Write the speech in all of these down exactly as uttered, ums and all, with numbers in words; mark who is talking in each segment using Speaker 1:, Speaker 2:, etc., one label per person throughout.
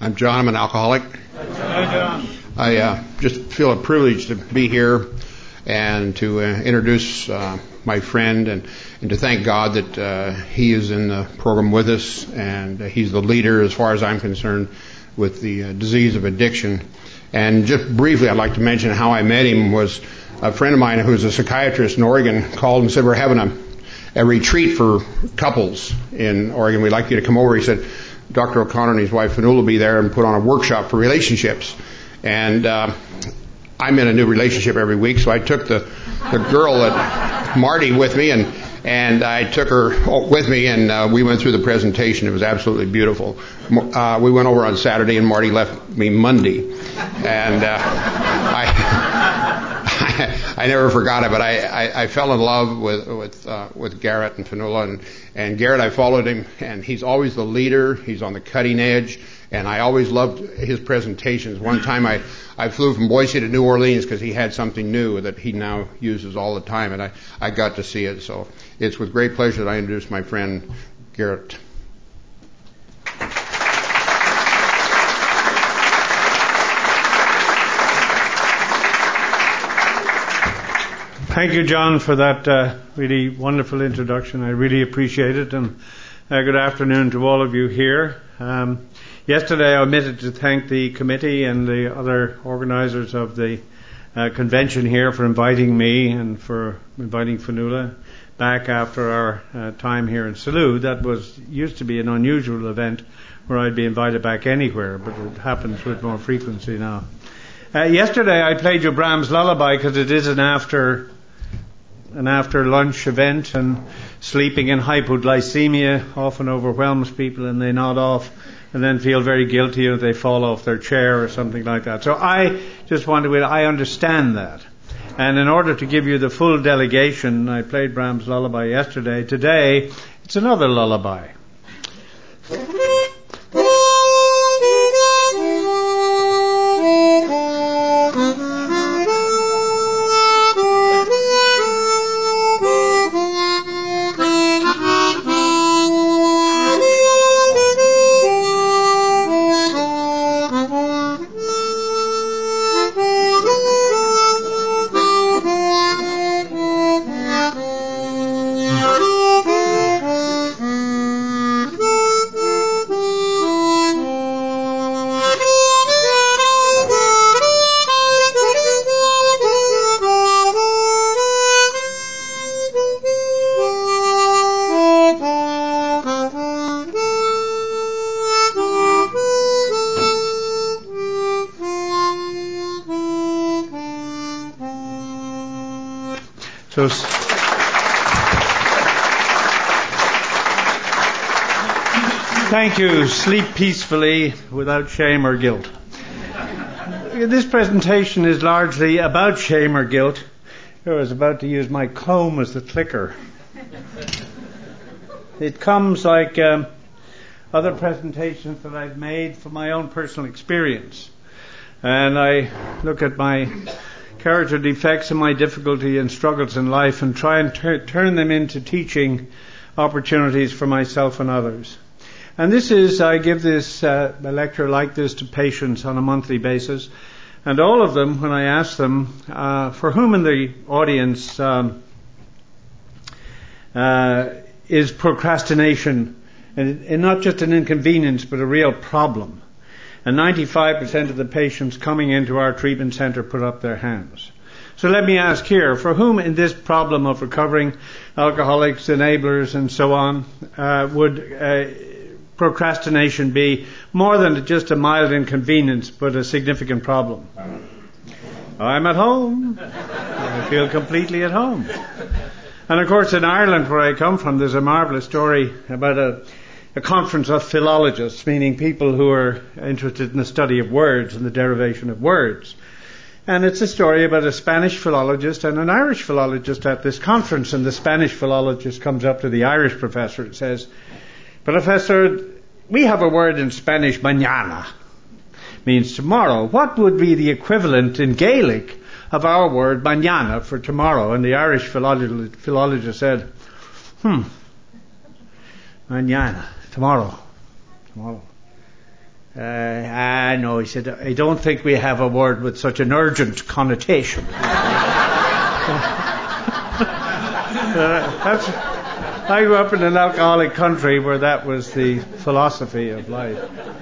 Speaker 1: I'm John. I'm an alcoholic.
Speaker 2: Hi, John.
Speaker 1: I uh, just feel a privilege to be here and to uh, introduce uh, my friend and, and to thank God that uh, he is in the program with us, and uh, he's the leader, as far as I'm concerned, with the uh, disease of addiction. And just briefly, I'd like to mention how I met him. Was a friend of mine who's a psychiatrist in Oregon called and said, we're having a, a retreat for couples in Oregon. We'd like you to come over. He said, Doctor O'Connor and his wife Fanula will be there and put on a workshop for relationships. And uh, I'm in a new relationship every week, so I took the, the girl, that Marty, with me, and and I took her with me, and uh, we went through the presentation. It was absolutely beautiful. Uh, we went over on Saturday, and Marty left me Monday. And uh, I, I I never forgot it, but I, I, I fell in love with with uh, with Garrett and Fanula, and, and Garrett, I followed him, and he's always the leader. He's on the cutting edge, and I always loved his presentations. One time I, I flew from Boise to New Orleans because he had something new that he now uses all the time, and I, I got to see it. So it's with great pleasure that I introduce my friend Garrett.
Speaker 2: Thank you, John, for that uh, really wonderful introduction. I really appreciate it, and uh, good afternoon to all of you here. Um, yesterday I omitted to thank the committee and the other organisers of the uh, convention here for inviting me and for inviting Fanula back after our uh, time here in Salou. That was used to be an unusual event where I'd be invited back anywhere, but it happens with more frequency now. Uh, yesterday I played you Brahms' Lullaby because it is an after an after lunch event, and sleeping in hypoglycemia often overwhelms people and they nod off and then feel very guilty if they fall off their chair or something like that. So I just wanted to, I understand that. And in order to give you the full delegation, I played Brahms' Lullaby yesterday. Today, it's another lullaby. So, thank you. Sleep peacefully without shame or guilt. This presentation is largely about shame or guilt. I was about to use my comb as the clicker. It comes like um, other presentations that I've made from my own personal experience. And I look at my character defects and my difficulty and struggles in life and try and ter- turn them into teaching opportunities for myself and others. And this is, I give this uh, a lecture like this to patients on a monthly basis, and all of them, when I ask them, uh, for whom in the audience um, uh, is procrastination, and, and not just an inconvenience but a real problem. And ninety-five percent of the patients coming into our treatment center put up their hands. So let me ask here, for whom in this problem of recovering alcoholics, enablers, and so on, uh, would uh, procrastination be more than just a mild inconvenience, but a significant problem? I'm at home. I feel completely at home. And of course, in Ireland, where I come from, there's a marvelous story about a a conference of philologists, meaning people who are interested in the study of words and the derivation of words. And it's a story about a Spanish philologist and an Irish philologist at this conference. And the Spanish philologist comes up to the Irish professor and says, Professor, we have a word in Spanish, mañana, means tomorrow. What would be the equivalent in Gaelic of our word mañana for tomorrow? And the Irish philologist, philologist said, hmm, mañana, tomorrow, tomorrow. Uh, ah, no, he said, I don't think we have a word with such an urgent connotation. uh, that's, I grew up in an alcoholic country where that was the philosophy of life.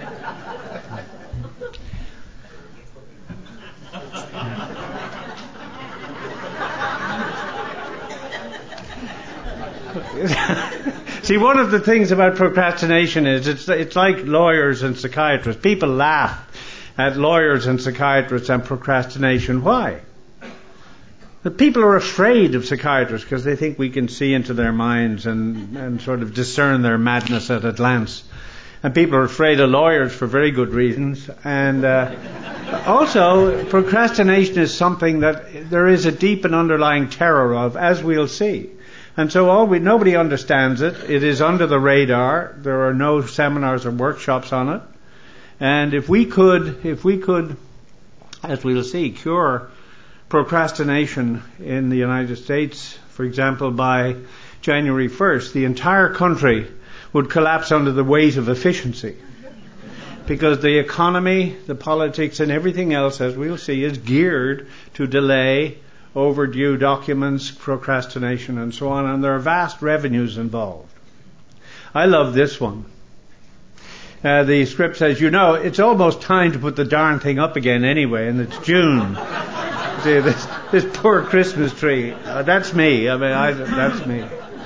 Speaker 2: See, one of the things about procrastination is it's it's like lawyers and psychiatrists. People laugh at lawyers and psychiatrists and procrastination. Why? The people are afraid of psychiatrists because they think we can see into their minds and, and sort of discern their madness at a glance. And people are afraid of lawyers for very good reasons. And uh, also, procrastination is something that there is a deep and underlying terror of, as we'll see. And so all we, nobody understands it. It is under the radar. There are no seminars or workshops on it. And if we could, if we could, as we'll see, cure procrastination in the United States, for example, by January first, the entire country would collapse under the weight of efficiency. Because the economy, the politics, and everything else, as we'll see, is geared to delay, overdue documents, procrastination, and so on, and there are vast revenues involved. I love this one. Uh, the script says, you know, it's almost time to put the darn thing up again anyway, and it's June. See, this, this poor Christmas tree. Uh, that's me. I mean, I, that's me.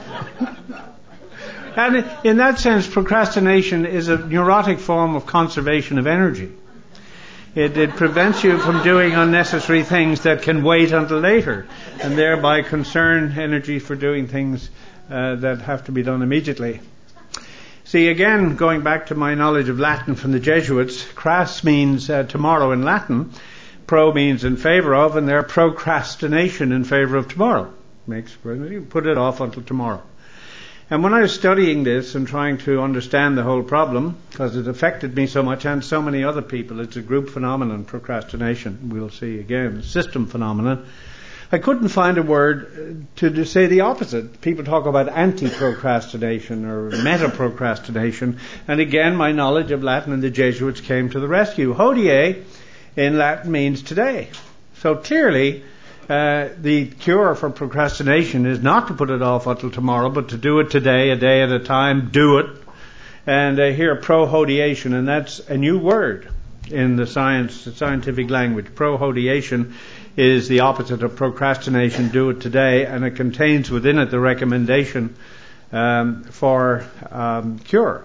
Speaker 2: And in that sense, procrastination is a neurotic form of conservation of energy. It, it prevents you from doing unnecessary things that can wait until later, and thereby conserve energy for doing things uh, that have to be done immediately. See, again, going back to my knowledge of Latin from the Jesuits, cras means uh, tomorrow in Latin, pro means in favor of, and they're procrastination in favor of tomorrow. Makes you put it off until tomorrow. And when I was studying this and trying to understand the whole problem, because it affected me so much and so many other people, it's a group phenomenon, procrastination, we'll see again, system phenomenon, I couldn't find a word to say the opposite. People talk about anti-procrastination or meta-procrastination, and again my knowledge of Latin and the Jesuits came to the rescue. Hodie in Latin means today. So clearly, Uh, the cure for procrastination is not to put it off until tomorrow, but to do it today, a day at a time, do it. And uh, here, prohodiation, and that's a new word in the science, the scientific language. Prohodiation is the opposite of procrastination, do it today, and it contains within it the recommendation um, for um, cure.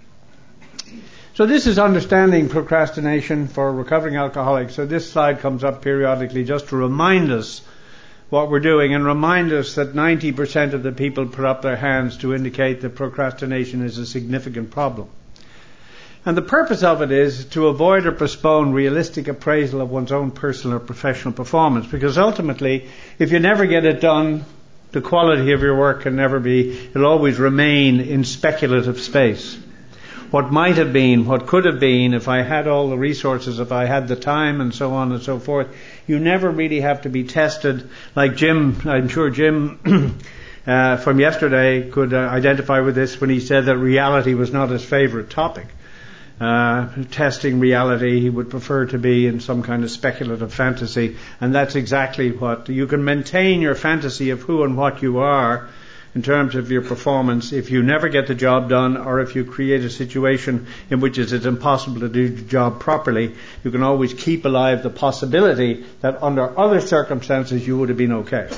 Speaker 2: So this is understanding procrastination for recovering alcoholics. So this slide comes up periodically just to remind us what we're doing and remind us that ninety percent of the people put up their hands to indicate that procrastination is a significant problem. And the purpose of it is to avoid or postpone realistic appraisal of one's own personal or professional performance, because ultimately, if you never get it done, the quality of your work can never be, it'll always remain in speculative space. What might have been, what could have been, if I had all the resources, if I had the time, and so on and so forth. You never really have to be tested. Like Jim, I'm sure Jim uh, from yesterday could uh, identify with this when he said that reality was not his favorite topic. Uh, testing reality, he would prefer to be in some kind of speculative fantasy, and that's exactly what you can maintain your fantasy of who and what you are in terms of your performance if you never get the job done, or if you create a situation in which it is impossible to do the job properly. You can always keep alive the possibility that under other circumstances you would have been okay.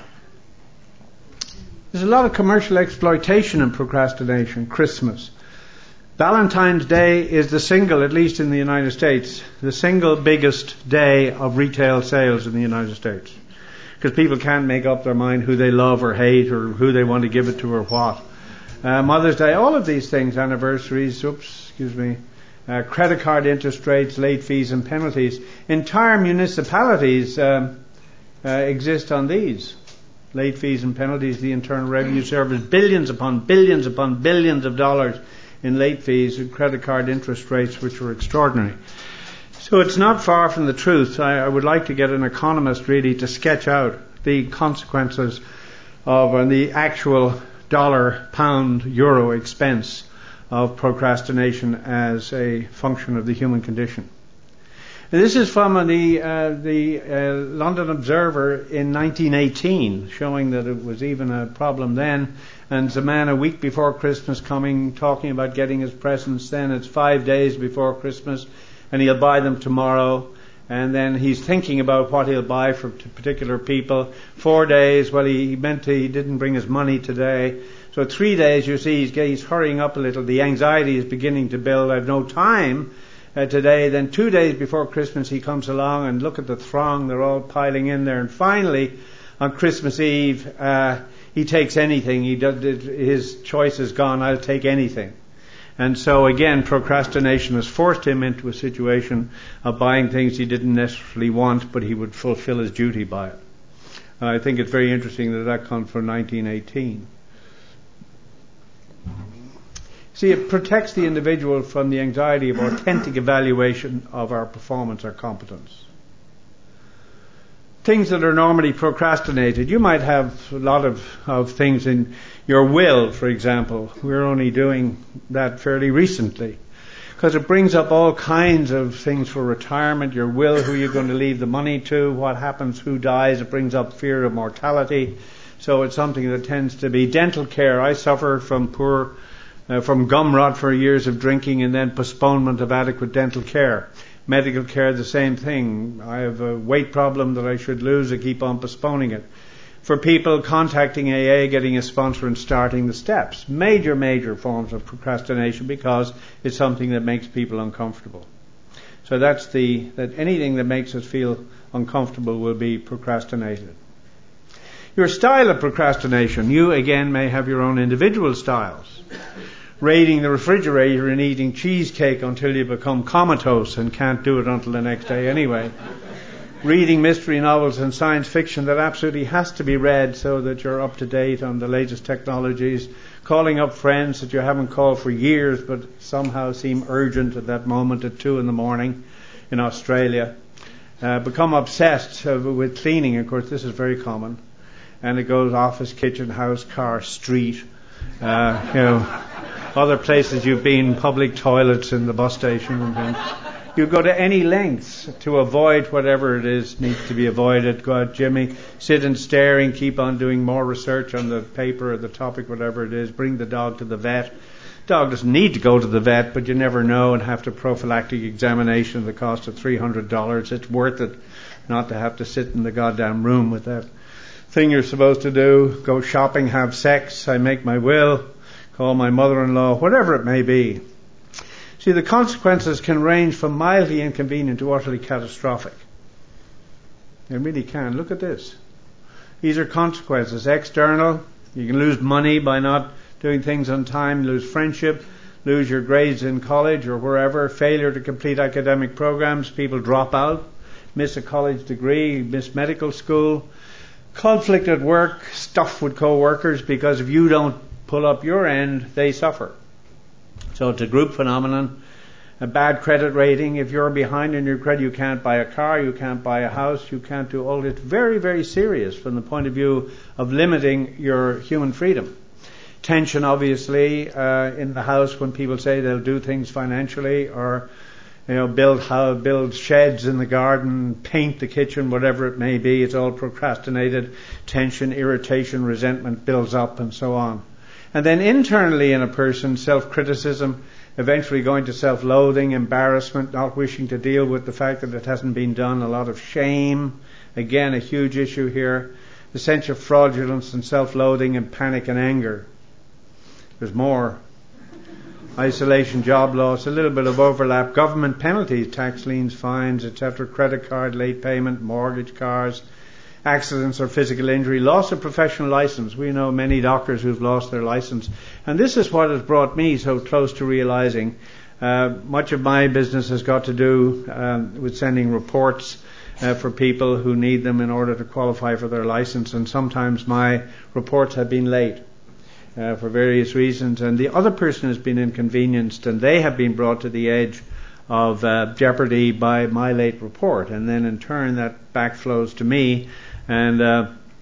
Speaker 2: There's a lot of commercial exploitation in procrastination. Christmas. Valentine's Day is the single, at least in the United States, the single biggest day of retail sales in the United States. Because people can't make up their mind who they love or hate or who they want to give it to or what. Uh, Mother's Day, all of these things, anniversaries, oops, excuse me, uh, credit card interest rates, late fees and penalties. Entire municipalities um, uh, exist on these. Late fees and penalties, the Internal Revenue Service, billions upon billions upon billions of dollars in late fees and credit card interest rates, which are extraordinary. So it's not far from the truth. I, I would like to get an economist really to sketch out the consequences of uh, the actual dollar, pound, euro expense of procrastination as a function of the human condition. This is from the uh, the uh, London Observer in nineteen eighteen, showing that it was even a problem then. And it's a man a week before Christmas coming, talking about getting his presents. Then it's five days before Christmas, and he'll buy them tomorrow. And then he's thinking about what he'll buy for particular people. Four days, well, he, he meant to, he didn't bring his money today. So three days, you see, he's, he's hurrying up a little. The anxiety is beginning to build. I have no time uh, today. Then two days before Christmas, he comes along and look at the throng. They're all piling in there. And finally, on Christmas Eve, uh, he takes anything. He does, his choice is gone. I'll take anything. And so again, procrastination has forced him into a situation of buying things he didn't necessarily want, but he would fulfill his duty by it. And I think it's very interesting that that comes from nineteen eighteen. See, it protects the individual from the anxiety of authentic evaluation of our performance or competence. Things that are normally procrastinated, you might have a lot of, of things in your will, for example. We're only doing that fairly recently because it brings up all kinds of things for retirement, your will, who you're going to leave the money to, what happens, who dies. It brings up fear of mortality. So it's something that tends to be dental care. I suffer from poor, uh, from gum rot for years of drinking and then postponement of adequate dental care. Medical care, the same thing. I have a weight problem that I should lose. I keep on postponing it. For people, contacting A A, getting a sponsor and starting the steps. Major, major forms of procrastination because it's something that makes people uncomfortable. So that's the, that anything that makes us feel uncomfortable will be procrastinated. Your style of procrastination, you again may have your own individual styles. Raiding the refrigerator and eating cheesecake until you become comatose and can't do it until the next day anyway. Reading mystery novels and science fiction that absolutely has to be read so that you're up to date on the latest technologies. Calling up friends that you haven't called for years but somehow seem urgent at that moment at two in the morning in Australia. Uh, become obsessed uh, with cleaning. Of course, this is very common. And it goes office, kitchen, house, car, street. Uh, you know, other places you've been, public toilets in the bus station and things. You go to any lengths to avoid whatever it is needs to be avoided. Go out, Jimmy, sit and staring, keep on doing more research on the paper or the topic, whatever it is. Bring the dog to the vet. Dog doesn't need to go to the vet, but you never know, and have to prophylactic examination at the cost of three hundred dollars. It's worth it not to have to sit in the goddamn room with that thing you're supposed to do. Go shopping, have sex, I make my will, call my mother-in-law, whatever it may be. See, the consequences can range from mildly inconvenient to utterly catastrophic. They really can. Look at this. These are consequences. External, you can lose money by not doing things on time, lose friendship, lose your grades in college or wherever, failure to complete academic programs, people drop out, miss a college degree, miss medical school, conflict at work, stuff with co-workers, because if you don't pull up your end, they suffer. So it's a group phenomenon. A bad credit rating. If you're behind in your credit, you can't buy a car, you can't buy a house, you can't do all. It's very, very serious from the point of view of limiting your human freedom. Tension, obviously, uh, in the house when people say they'll do things financially, or you know, build how build sheds in the garden, paint the kitchen, whatever it may be. It's all procrastinated. Tension, irritation, resentment builds up, and so on. And then internally in a person, self-criticism, eventually going to self-loathing, embarrassment, not wishing to deal with the fact that it hasn't been done, a lot of shame. Again, a huge issue here. The sense of fraudulence and self-loathing and panic and anger. There's more. Isolation, job loss, a little bit of overlap, government penalties, tax liens, fines, et cetera, credit card, late payment, mortgage, cars, accidents or physical injury, loss of professional license. We know many doctors who've lost their license. And this is what has brought me so close to realizing uh, much of my business has got to do um, with sending reports uh, for people who need them in order to qualify for their license. And sometimes my reports have been late uh, for various reasons. And the other person has been inconvenienced, and they have been brought to the edge of uh, jeopardy by my late report. And then in turn that backflows to me. And uh,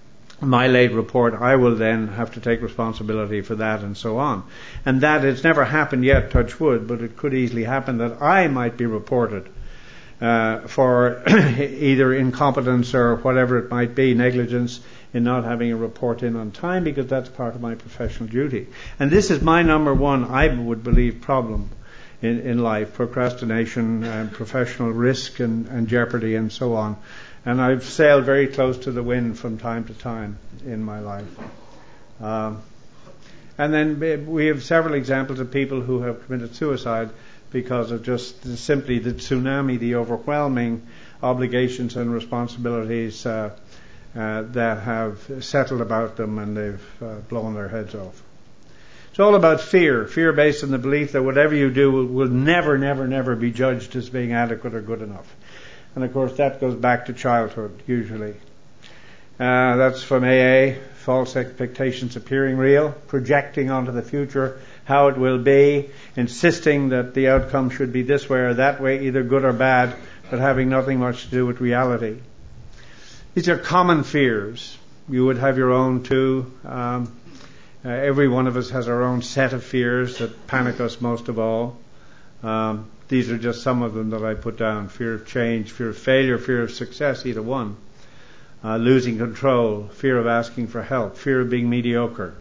Speaker 2: my late report, I will then have to take responsibility for that and so on. And that it's never happened yet, touch wood, but it could easily happen that I might be reported uh, for either incompetence or whatever it might be, negligence in not having a report in on time, because that's part of my professional duty. And this is my number one, I would believe, problem in, in life: procrastination and professional risk and, and jeopardy and so on. And I've sailed very close to the wind from time to time in my life. Um, and then we have several examples of people who have committed suicide because of just simply the tsunami, the overwhelming obligations and responsibilities uh, uh, that have settled about them, and they've uh, blown their heads off. It's all about fear. Fear based on the belief that whatever you do will, will never, never, never be judged as being adequate or good enough. And of course that goes back to childhood, usually. Uh, that's from A A, false expectations appearing real, projecting onto the future how it will be, insisting that the outcome should be this way or that way, either good or bad, but having nothing much to do with reality. These are common fears. You would have your own too. Um, uh, every one of us has our own set of fears that panic us most of all. Um, These are just some of them that I put down: fear of change, fear of failure, fear of success, either one. Uh, losing control, fear of asking for help, fear of being mediocre.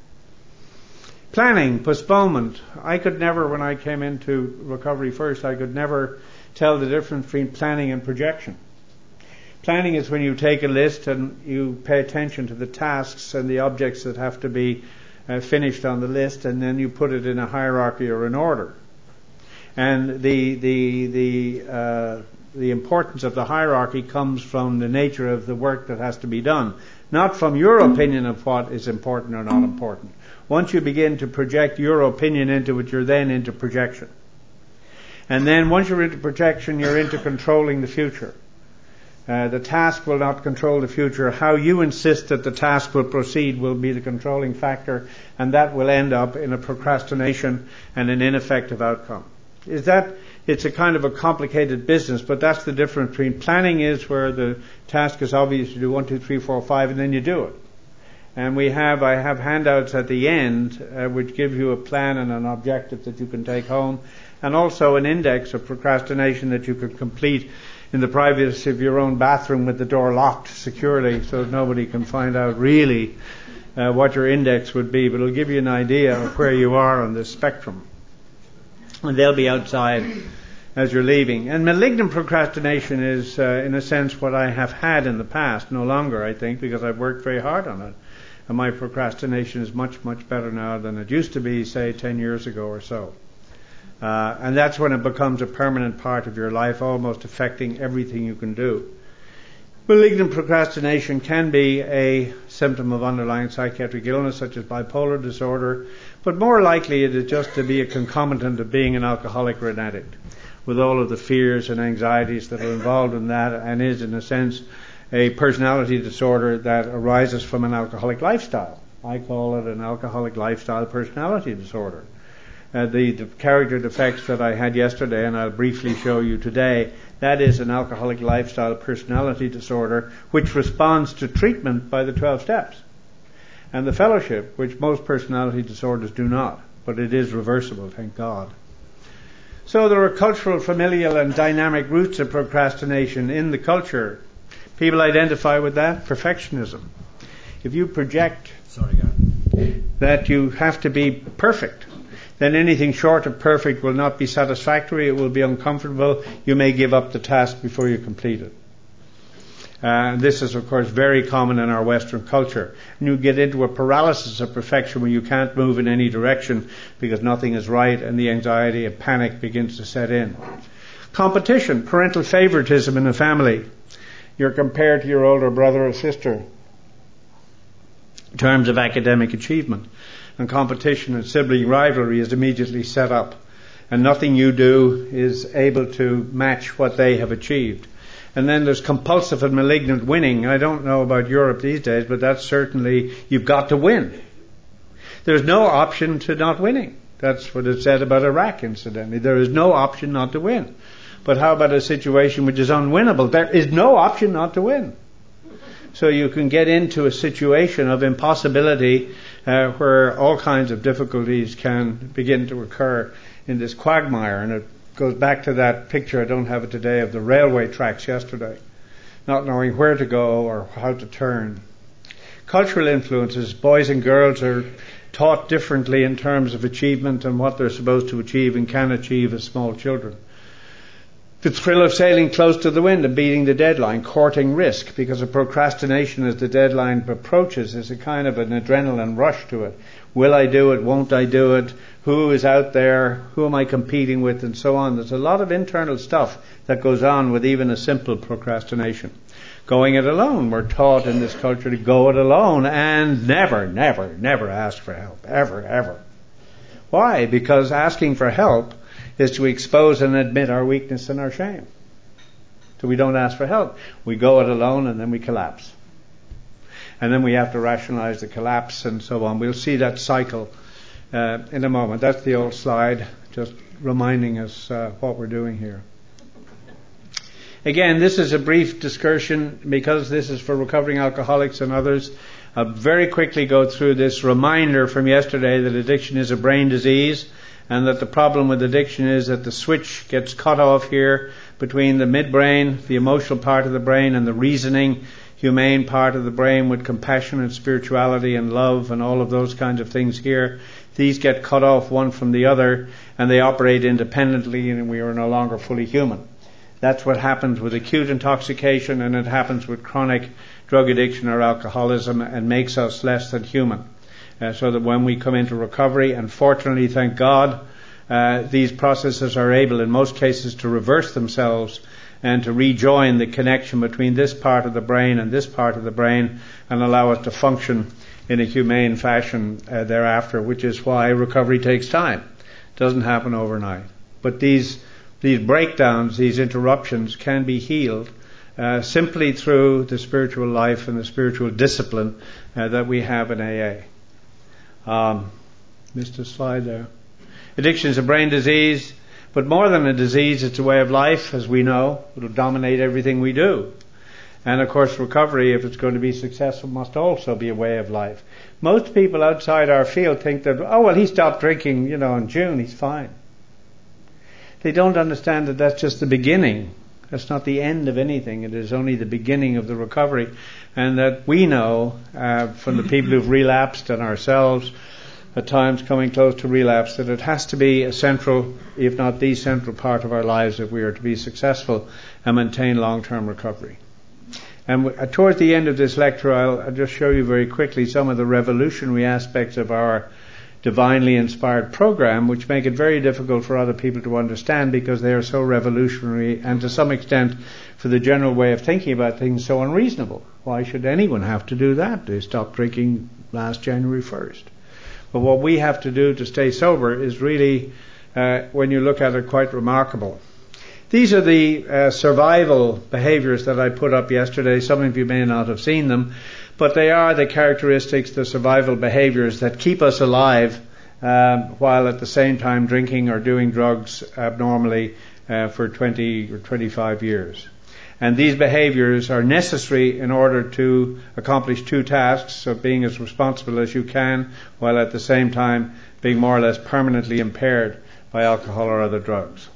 Speaker 2: Planning, postponement. I could never, when I came into recovery first, I could never tell the difference between planning and projection. Planning is when you take a list and you pay attention to the tasks and the objects that have to be uh, finished on the list, and then you put it in a hierarchy or an order. And the the the uh, the importance of the hierarchy comes from the nature of the work that has to be done, not from your opinion of what is important or not important. Once you begin to project your opinion into it, you're then into projection. And then once you're into projection, you're into controlling the future. Uh, the task will not control the future. How you insist that the task will proceed will be the controlling factor, and that will end up in a procrastination and an ineffective outcome. Is that, it's a kind of a complicated business, but that's the difference between planning is where the task is obvious, you do one, two, three, four, five, and then you do it. And we have, I have handouts at the end uh, which give you a plan and an objective that you can take home, and also an index of procrastination that you could complete in the privacy of your own bathroom with the door locked securely so that nobody can find out really uh, what your index would be, but it'll give you an idea of where you are on this spectrum. And they'll be outside as you're leaving. And malignant procrastination is, uh, in a sense, what I have had in the past. No longer, I think, because I've worked very hard on it. And my procrastination is much, much better now than it used to be, say, ten years ago or so. Uh, and that's when it becomes a permanent part of your life, almost affecting everything you can do. Malignant procrastination can be a symptom of underlying psychiatric illness, such as bipolar disorder, but more likely it is just to be a concomitant of being an alcoholic or an addict, with all of the fears and anxieties that are involved in that, and is, in a sense, a personality disorder that arises from an alcoholic lifestyle. I call it an alcoholic lifestyle personality disorder. Uh, the, the character defects that I had yesterday, and I'll briefly show you today, that is an alcoholic lifestyle personality disorder which responds to treatment by the twelve steps and the fellowship, which most personality disorders do not, but it is reversible, thank God. So there are cultural, familial and dynamic roots of procrastination in the culture. People identify with that. Perfectionism. If you project
Speaker 3: Sorry, God.
Speaker 2: that you have to be perfect, then anything short of perfect will not be satisfactory, it will be uncomfortable, you may give up the task before you complete it. Uh, this is, of course, very common in our Western culture. And you get into a paralysis of perfection where you can't move in any direction because nothing is right, and the anxiety and panic begins to set in. Competition, parental favoritism in a family. You're compared to your older brother or sister in terms of academic achievement. And competition and sibling rivalry is immediately set up. And nothing you do is able to match what they have achieved. And then there's compulsive and malignant winning. I don't know about Europe these days, but that's certainly, you've got to win. There's no option to not winning. That's what it said about Iraq, incidentally. There is no option not to win. But how about a situation which is unwinnable? There is no option not to win. So you can get into a situation of impossibility uh, where all kinds of difficulties can begin to occur in this quagmire. And it goes back to that picture, I don't have it today, of the railway tracks yesterday, not knowing where to go or how to turn. Cultural influences, boys and girls are taught differently in terms of achievement and what they're supposed to achieve and can achieve as small children. The thrill of sailing close to the wind and beating the deadline, courting risk, because of procrastination as the deadline approaches is a kind of an adrenaline rush to it. Will I do it? Won't I do it? Who is out there? Who am I competing with? And so on. There's a lot of internal stuff that goes on with even a simple procrastination. Going it alone. We're taught in this culture to go it alone and never, never, never ask for help. Ever, ever. Why? Because asking for help is to expose and admit our weakness and our shame. So we don't ask for help. We go it alone and then we collapse. And then we have to rationalize the collapse and so on. We'll see that cycle uh, in a moment. That's the old slide, just reminding us uh, what we're doing here. Again, this is a brief discussion because this is for recovering alcoholics and others. I'll very quickly go through this reminder from yesterday that addiction is a brain disease, and that the problem with addiction is that the switch gets cut off here between the midbrain, the emotional part of the brain, and the reasoning, humane part of the brain with compassion and spirituality and love and all of those kinds of things here. These get cut off one from the other, and they operate independently, and we are no longer fully human. That's what happens with acute intoxication, and it happens with chronic drug addiction or alcoholism, and makes us less than human. Uh, so that when we come into recovery, and fortunately, thank God, uh, these processes are able in most cases to reverse themselves and to rejoin the connection between this part of the brain and this part of the brain and allow us to function in a humane fashion uh, thereafter, which is why recovery takes time. It doesn't happen overnight. But these these breakdowns, these interruptions can be healed uh, simply through the spiritual life and the spiritual discipline uh, that we have in A A. Um, missed a slide there. Addiction is a brain disease, but more than a disease, it's a way of life, as we know. It'll dominate everything we do. And of course, recovery, if it's going to be successful, must also be a way of life. Most people outside our field think that, oh, well, he stopped drinking, you know, in June, he's fine. They don't understand that that's just the beginning. That's not the end of anything. It is only the beginning of the recovery. And that we know uh, from the people who've relapsed and ourselves at times coming close to relapse that it has to be a central, if not the central part of our lives if we are to be successful and maintain long-term recovery. And w- towards the end of this lecture, I'll, I'll just show you very quickly some of the revolutionary aspects of our divinely inspired program, which make it very difficult for other people to understand because they are so revolutionary and to some extent, for the general way of thinking about things, so unreasonable. Why should anyone have to do that? They stopped drinking last January first. But what we have to do to stay sober is really, uh, when you look at it, quite remarkable. These are the uh, survival behaviors that I put up yesterday. Some of you may not have seen them, but they are the characteristics, the survival behaviors that keep us alive um, while at the same time drinking or doing drugs abnormally uh, for twenty or twenty-five years. And these behaviors are necessary in order to accomplish two tasks of being as responsible as you can while at the same time being more or less permanently impaired by alcohol or other drugs.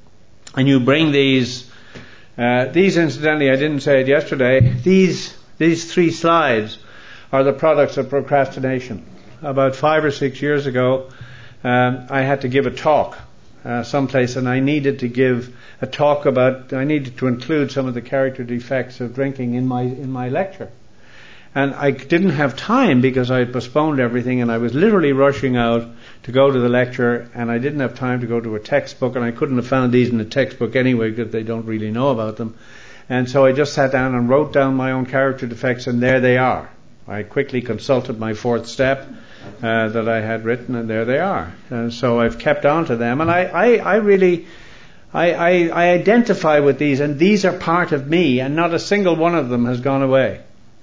Speaker 2: And you bring these, uh, these incidentally, I didn't say it yesterday, these these three slides are the products of procrastination. About five or six years ago, um, I had to give a talk uh, someplace, and I needed to give a talk about, I needed to include some of the character defects of drinking in my in my lecture. And I didn't have time because I had postponed everything, and I was literally rushing out to go to the lecture, and I didn't have time to go to a textbook, and I couldn't have found these in a textbook anyway because they don't really know about them. And so I just sat down and wrote down my own character defects, and there they are. I quickly consulted my fourth step uh, that I had written, and there they are. And so I've kept on to them, and I, I, I really, I, I, I identify with these, and these are part of me, and not a single one of them has gone away.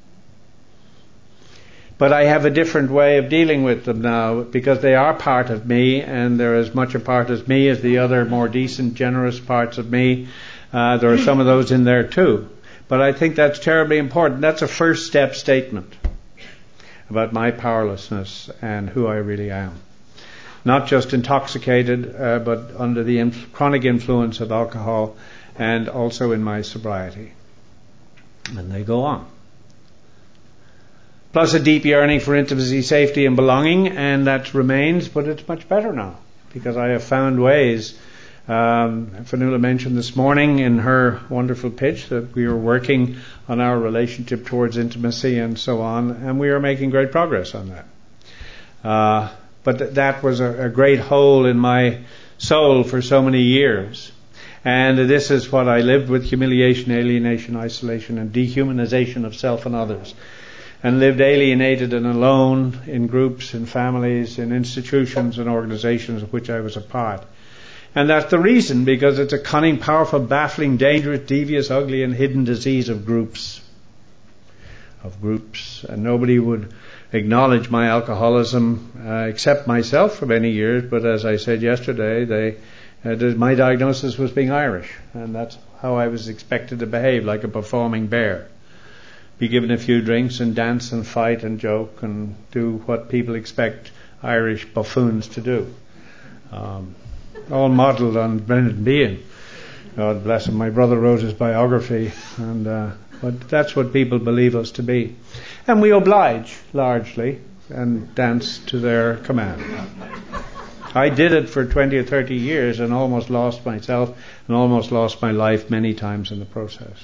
Speaker 2: But I have a different way of dealing with them now because they are part of me, and they're as much a part of me as the other more decent, generous parts of me. Uh, there are some of those in there too. But I think that's terribly important. That's a first step statement about my powerlessness and who I really am. Not just intoxicated, uh, but under the inf- chronic influence of alcohol and also in my sobriety. And they go on. Plus a deep yearning for intimacy, safety and belonging, and that remains, but it's much better now because I have found ways. Um, Fionnuala mentioned this morning in her wonderful pitch that we are working on our relationship towards intimacy and so on, and we are making great progress on that. Uh, but th- that was a, a great hole in my soul for so many years. And this is what I lived with: humiliation, alienation, isolation, and dehumanization of self and others. And lived alienated and alone in groups, in families, in institutions and organizations of which I was a part. And that's the reason, because it's a cunning, powerful, baffling, dangerous, devious, ugly, and hidden disease of groups. Of groups. And nobody would acknowledge my alcoholism uh, except myself for many years. But as I said yesterday, they, uh, my diagnosis was being Irish. And that's how I was expected to behave, like a performing bear. Be given a few drinks and dance and fight and joke and do what people expect Irish buffoons to do. Um, all modelled on Brendan Behan. God bless him. My brother wrote his biography, and uh, but that's what people believe us to be. And we oblige, largely, and dance to their command. I did it for twenty or thirty years and almost lost myself and almost lost my life many times in the process.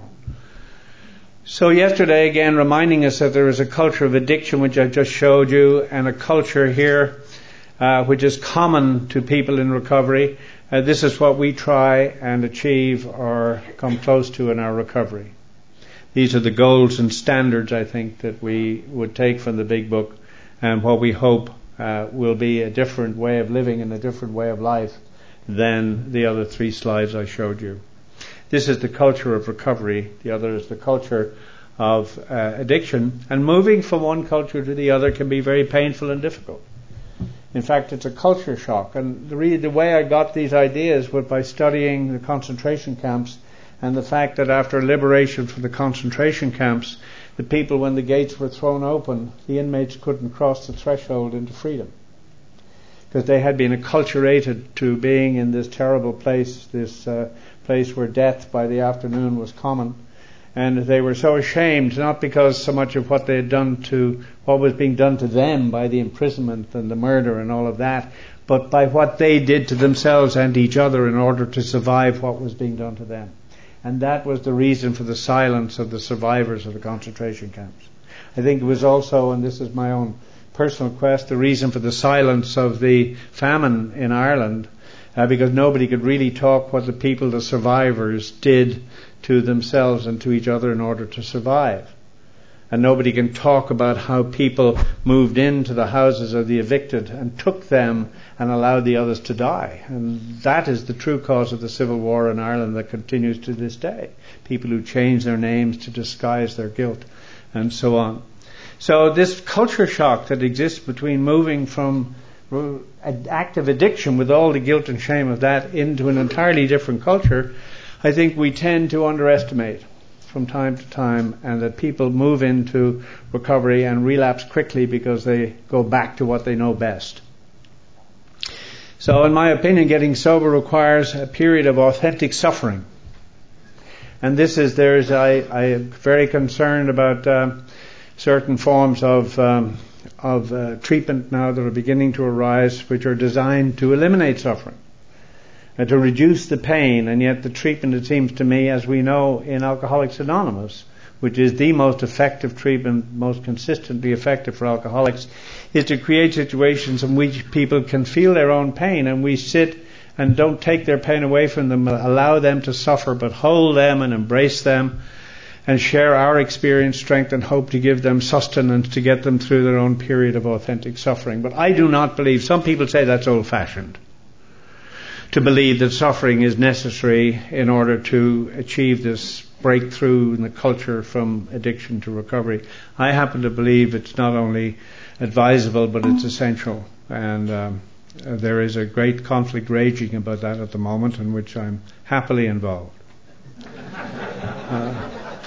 Speaker 2: So yesterday, again, reminding us that there is a culture of addiction, which I just showed you, and a culture here uh, which is common to people in recovery. Uh, this is what we try and achieve or come close to in our recovery. These are the goals and standards, I think, that we would take from the Big Book, and what we hope uh, will be a different way of living and a different way of life than the other three slides I showed you. This is the culture of recovery. The other is the culture of uh, addiction. And moving from one culture to the other can be very painful and difficult. In fact, it's a culture shock. And the, re- the way I got these ideas was by studying the concentration camps, and the fact that after liberation from the concentration camps, the people, when the gates were thrown open, the inmates couldn't cross the threshold into freedom, because they had been acculturated to being in this terrible place, this uh, place where death by the afternoon was common. And they were so ashamed, not because so much of what they had done to, what was being done to them by the imprisonment and the murder and all of that, but by what they did to themselves and each other in order to survive what was being done to them. And that was the reason for the silence of the survivors of the concentration camps. I think it was also, and this is my own personal quest, the reason for the silence of the famine in Ireland, uh, because nobody could really talk what the people, the survivors, did to themselves and to each other in order to survive. And nobody can talk about how people moved into the houses of the evicted and took them and allowed the others to die. And that is the true cause of the civil war in Ireland that continues to this day. People who change their names to disguise their guilt and so on. So this culture shock that exists between moving from active addiction with all the guilt and shame of that into an entirely different culture, I think we tend to underestimate from time to time, and that people move into recovery and relapse quickly because they go back to what they know best. So in my opinion, getting sober requires a period of authentic suffering. And this is, there's, I, I am very concerned about uh, certain forms of um, of uh, treatment now that are beginning to arise, which are designed to eliminate suffering, uh, to reduce the pain. And yet the treatment, it seems to me, as we know in Alcoholics Anonymous, which is the most effective treatment, most consistently effective for alcoholics, is to create situations in which people can feel their own pain, and we sit and don't take their pain away from them, allow them to suffer, but hold them and embrace them and share our experience, strength and hope to give them sustenance to get them through their own period of authentic suffering. But I do not believe, some people say that's old-fashioned, to believe that suffering is necessary in order to achieve this breakthrough in the culture from addiction to recovery. I happen to believe it's not only advisable, but it's essential. And um, there is a great conflict raging about that at the moment, in which I'm happily involved. Uh,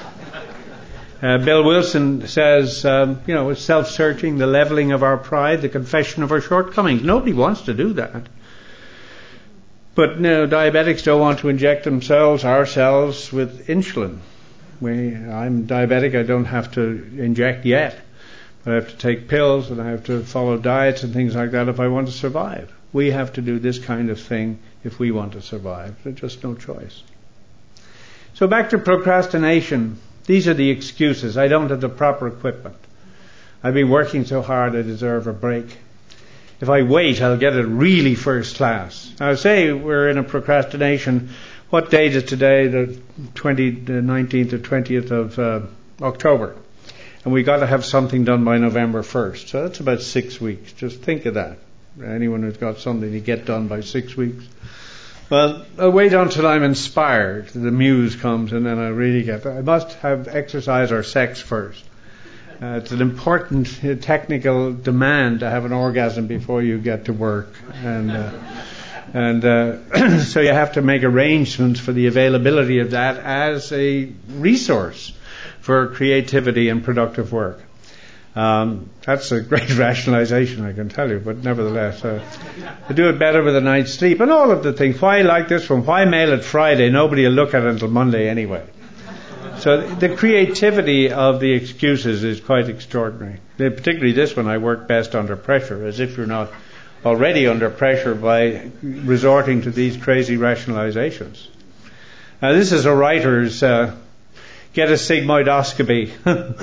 Speaker 2: Uh, Bill Wilson says, um, you know, it's self-searching, the leveling of our pride, the confession of our shortcomings. Nobody wants to do that. But no, diabetics don't want to inject themselves, ourselves, with insulin. We, I'm diabetic, I don't have to inject yet. But I have to take pills and I have to follow diets and things like that if I want to survive. We have to do this kind of thing if we want to survive. There's just no choice. So back to procrastination. These are the excuses. I don't have the proper equipment. I've been working so hard I deserve a break. If I wait, I'll get it really first class. Now, say we're in a procrastination. What date is today? The twentieth, the nineteenth or twentieth of uh, October. And we've got to have something done by November first. So that's about six weeks. Just think of that. Anyone who's got something to get done by six weeks. Well, I'll wait until I'm inspired. The muse comes and then I really get that. I must have exercise or sex first. Uh, it's an important uh, technical demand to have an orgasm before you get to work. And uh, and uh, so you have to make arrangements for the availability of that as a resource for creativity and productive work. Um, that's a great rationalization, I can tell you, but nevertheless, uh, I do it better with a night's sleep and all of the things. Why like this one? Why mail it Friday? Nobody will look at it until Monday anyway. So the creativity of the excuses is quite extraordinary. Particularly this one, I work best under pressure, as if you're not already under pressure by resorting to these crazy rationalizations. Now this is a writer's uh, get a sigmoidoscopy.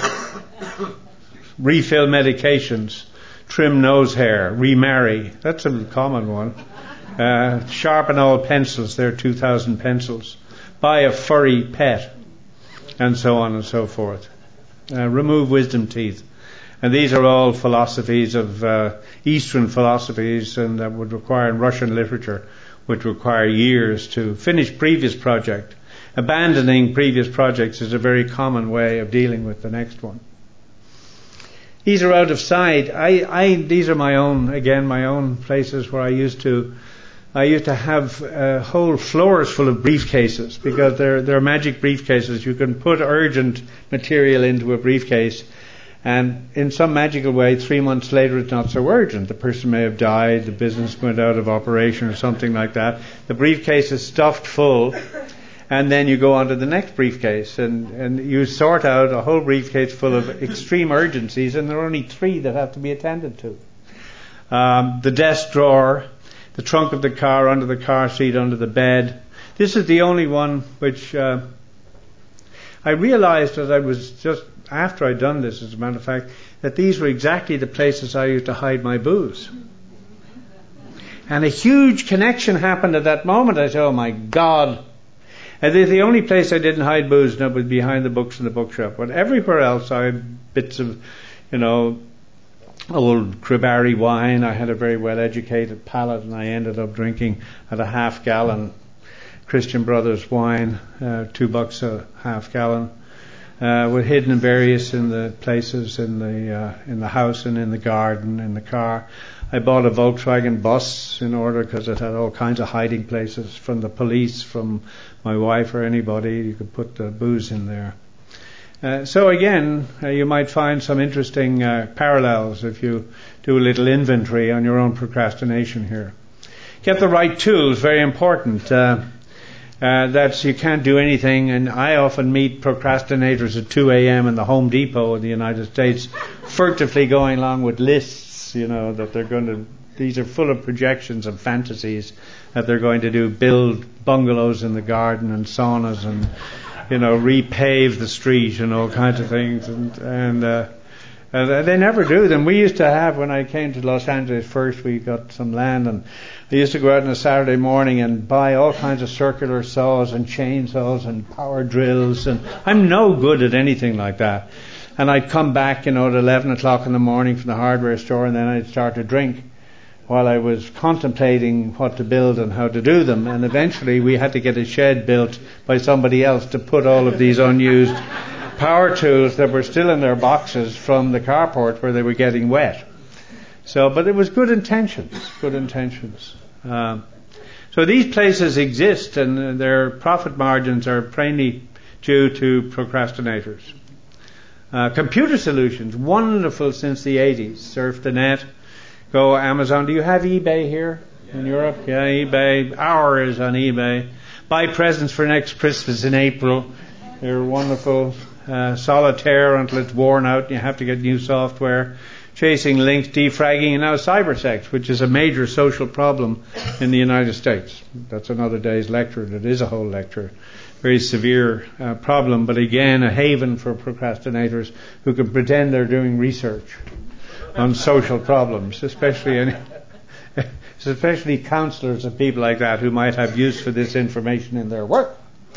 Speaker 2: Refill medications, trim nose hair, remarry. That's a common one. Uh, sharpen all pencils. There are two thousand pencils. Buy a furry pet, and so on and so forth. Uh, remove wisdom teeth. And these are all philosophies of uh, Eastern philosophies, and that would require in Russian literature, would require years to finish previous project. Abandoning previous projects is a very common way of dealing with the next one. These are out of sight. I, I, these are my own, again, my own places where I used to, I used to have uh, whole floors full of briefcases because they're, they're magic briefcases. You can put urgent material into a briefcase and in some magical way, three months later it's not so urgent. The person may have died, the business went out of operation or something like that. The briefcase is stuffed full. And then you go on to the next briefcase and, and you sort out a whole briefcase full of extreme urgencies, and there are only three that have to be attended to. Um, the desk drawer, the trunk of the car, under the car seat, under the bed. This is the only one which uh, I realized that I was just, after I'd done this, as a matter of fact, that these were exactly the places I used to hide my booze. And a huge connection happened at that moment. I said, oh my God. And the, the only place I didn't hide booze no, was behind the books in the bookshop. But everywhere else I had bits of, you know, old Cribari wine. I had a very well-educated palate, and I ended up drinking at a half gallon Christian Brothers wine, uh, two bucks a half gallon. Uh, were hidden in various in the places in the uh, in the house and in the garden, in the car. I bought a Volkswagen bus in order because it had all kinds of hiding places from the police, from my wife or anybody. You could put the booze in there. Uh, so again, uh, you might find some interesting uh, parallels if you do a little inventory on your own procrastination here. Get the right tools, very important. Uh, uh, that's you can't do anything, and I often meet procrastinators at two a.m. in the Home Depot in the United States, furtively going along with lists, you know, that they're going to, these are full of projections and fantasies that they're going to do, build bungalows in the garden and saunas and, you know, repave the street and all kinds of things, and and, uh, and they never do them. We used to have, when I came to Los Angeles first, we got some land, and I used to go out on a Saturday morning and buy all kinds of circular saws and chainsaws and power drills, and I'm no good at anything like that. And I'd come back, you know, at eleven o'clock in the morning from the hardware store, and then I'd start to drink while I was contemplating what to build and how to do them. And eventually we had to get a shed built by somebody else to put all of these unused power tools that were still in their boxes from the carport where they were getting wet. So, but it was good intentions, good intentions. Um, so these places exist, and their profit margins are plainly due to procrastinators. Uh, computer solutions, wonderful since the eighties. Surf the net, go Amazon. Do you have eBay here in Europe? Yeah, eBay. Ours on eBay. Buy presents for next Christmas in April. They're wonderful. Uh, solitaire until it's worn out and you have to get new software. Chasing links, defragging, and now cybersex, which is a major social problem in the United States. That's another day's lecture. That is a whole lecture. Very severe uh, problem, but again, a haven for procrastinators who can pretend they're doing research on social problems, especially any, especially counselors and people like that who might have use for this information in their work.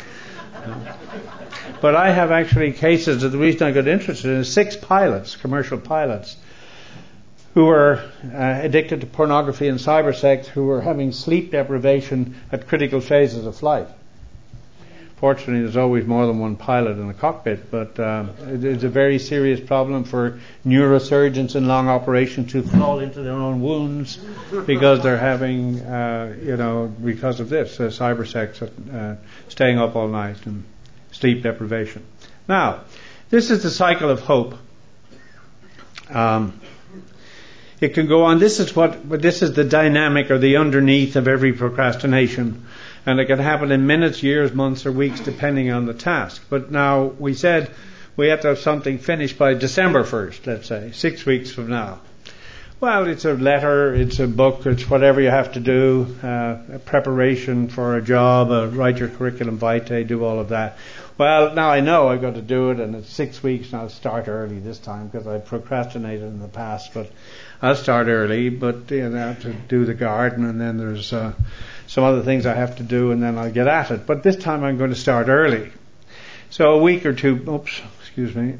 Speaker 2: But I have actually cases, the reason I got interested in is six pilots, commercial pilots, who were uh, addicted to pornography and cybersex, who were having sleep deprivation at critical phases of flight. Fortunately, there's always more than one pilot in the cockpit, but um, it is a very serious problem for neurosurgeons in long operations who fall into their own wounds because they're having, uh, you know, because of this, uh, cybersex, uh, staying up all night and sleep deprivation. Now, this is the cycle of hope. Um, it can go on. This is what, this is the dynamic or the underneath of every procrastination. And it can happen in minutes, years, months, or weeks, depending on the task. But now, we said we have to have something finished by December first, let's say, six weeks from now. Well, it's a letter, it's a book, it's whatever you have to do, uh, a preparation for a job, uh, write your curriculum vitae, do all of that. Well, now I know I've got to do it, and it's six weeks, and I'll start early this time because I procrastinated in the past, but I'll start early, but you know, I have to do the garden, and then there's uh, some other things I have to do, and then I'll get at it. But this time I'm going to start early. So a week or two, oops, excuse me.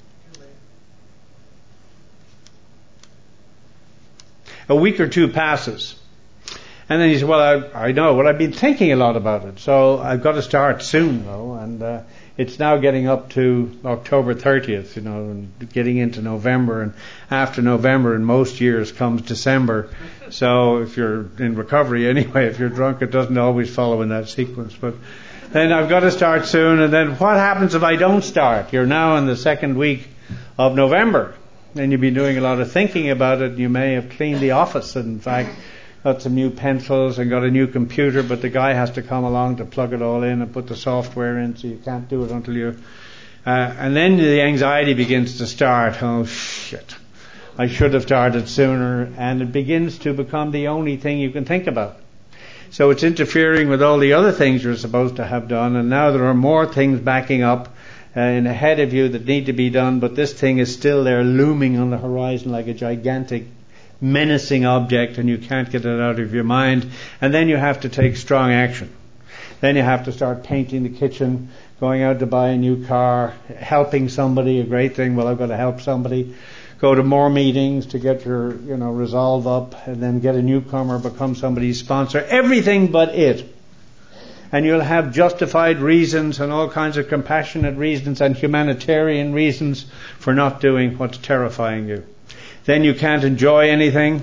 Speaker 2: A week or two passes. And then he said, well, I, I know, well, I've been thinking a lot about it, so I've got to start soon, though, and uh, it's now getting up to October thirtieth, you know, and getting into November, and after November, in most years, comes December. So if you're in recovery anyway, if you're drunk, it doesn't always follow in that sequence. But then I've got to start soon, and then what happens if I don't start? You're now in the second week of November, and you've been doing a lot of thinking about it. You may have cleaned the office, and in fact, got some new pencils and got a new computer, but the guy has to come along to plug it all in and put the software in, so you can't do it until you... Uh, and then the anxiety begins to start. Oh, shit. I should have started sooner. And it begins to become the only thing you can think about. So it's interfering with all the other things you're supposed to have done, and now there are more things backing up uh, in ahead of you that need to be done, but this thing is still there looming on the horizon like a gigantic menacing object, and you can't get it out of your mind. And then you have to take strong action. Then you have to start painting the kitchen, going out to buy a new car, helping somebody, a great thing. Well, I've got to help somebody. Go to more meetings to get your, you know, resolve up, and then get a newcomer, become somebody's sponsor. Everything but it. And you'll have justified reasons and all kinds of compassionate reasons and humanitarian reasons for not doing what's terrifying you. Then you can't enjoy anything.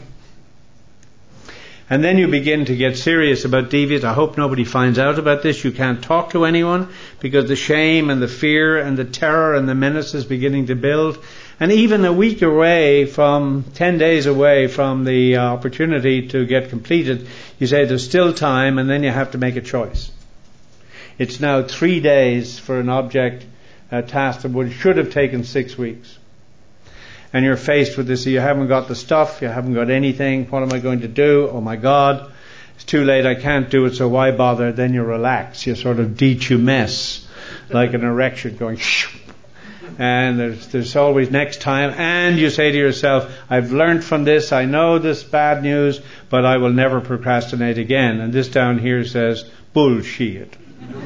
Speaker 2: And then you begin to get serious about deviance. I hope nobody finds out about this. You can't talk to anyone because the shame and the fear and the terror and the menace is beginning to build. And even a week away from, ten days away from the opportunity to get completed, you say there's still time, and then you have to make a choice. It's now three days for an object, a task that would, should have taken six weeks. And you're faced with this, you haven't got the stuff, you haven't got anything, what am I going to do? Oh my God, it's too late, I can't do it, so why bother? Then you relax, you sort of detumesce, like an erection going shh. And there's, there's always next time, and you say to yourself, I've learned from this, I know this bad news, but I will never procrastinate again. And this down here says, bullshit.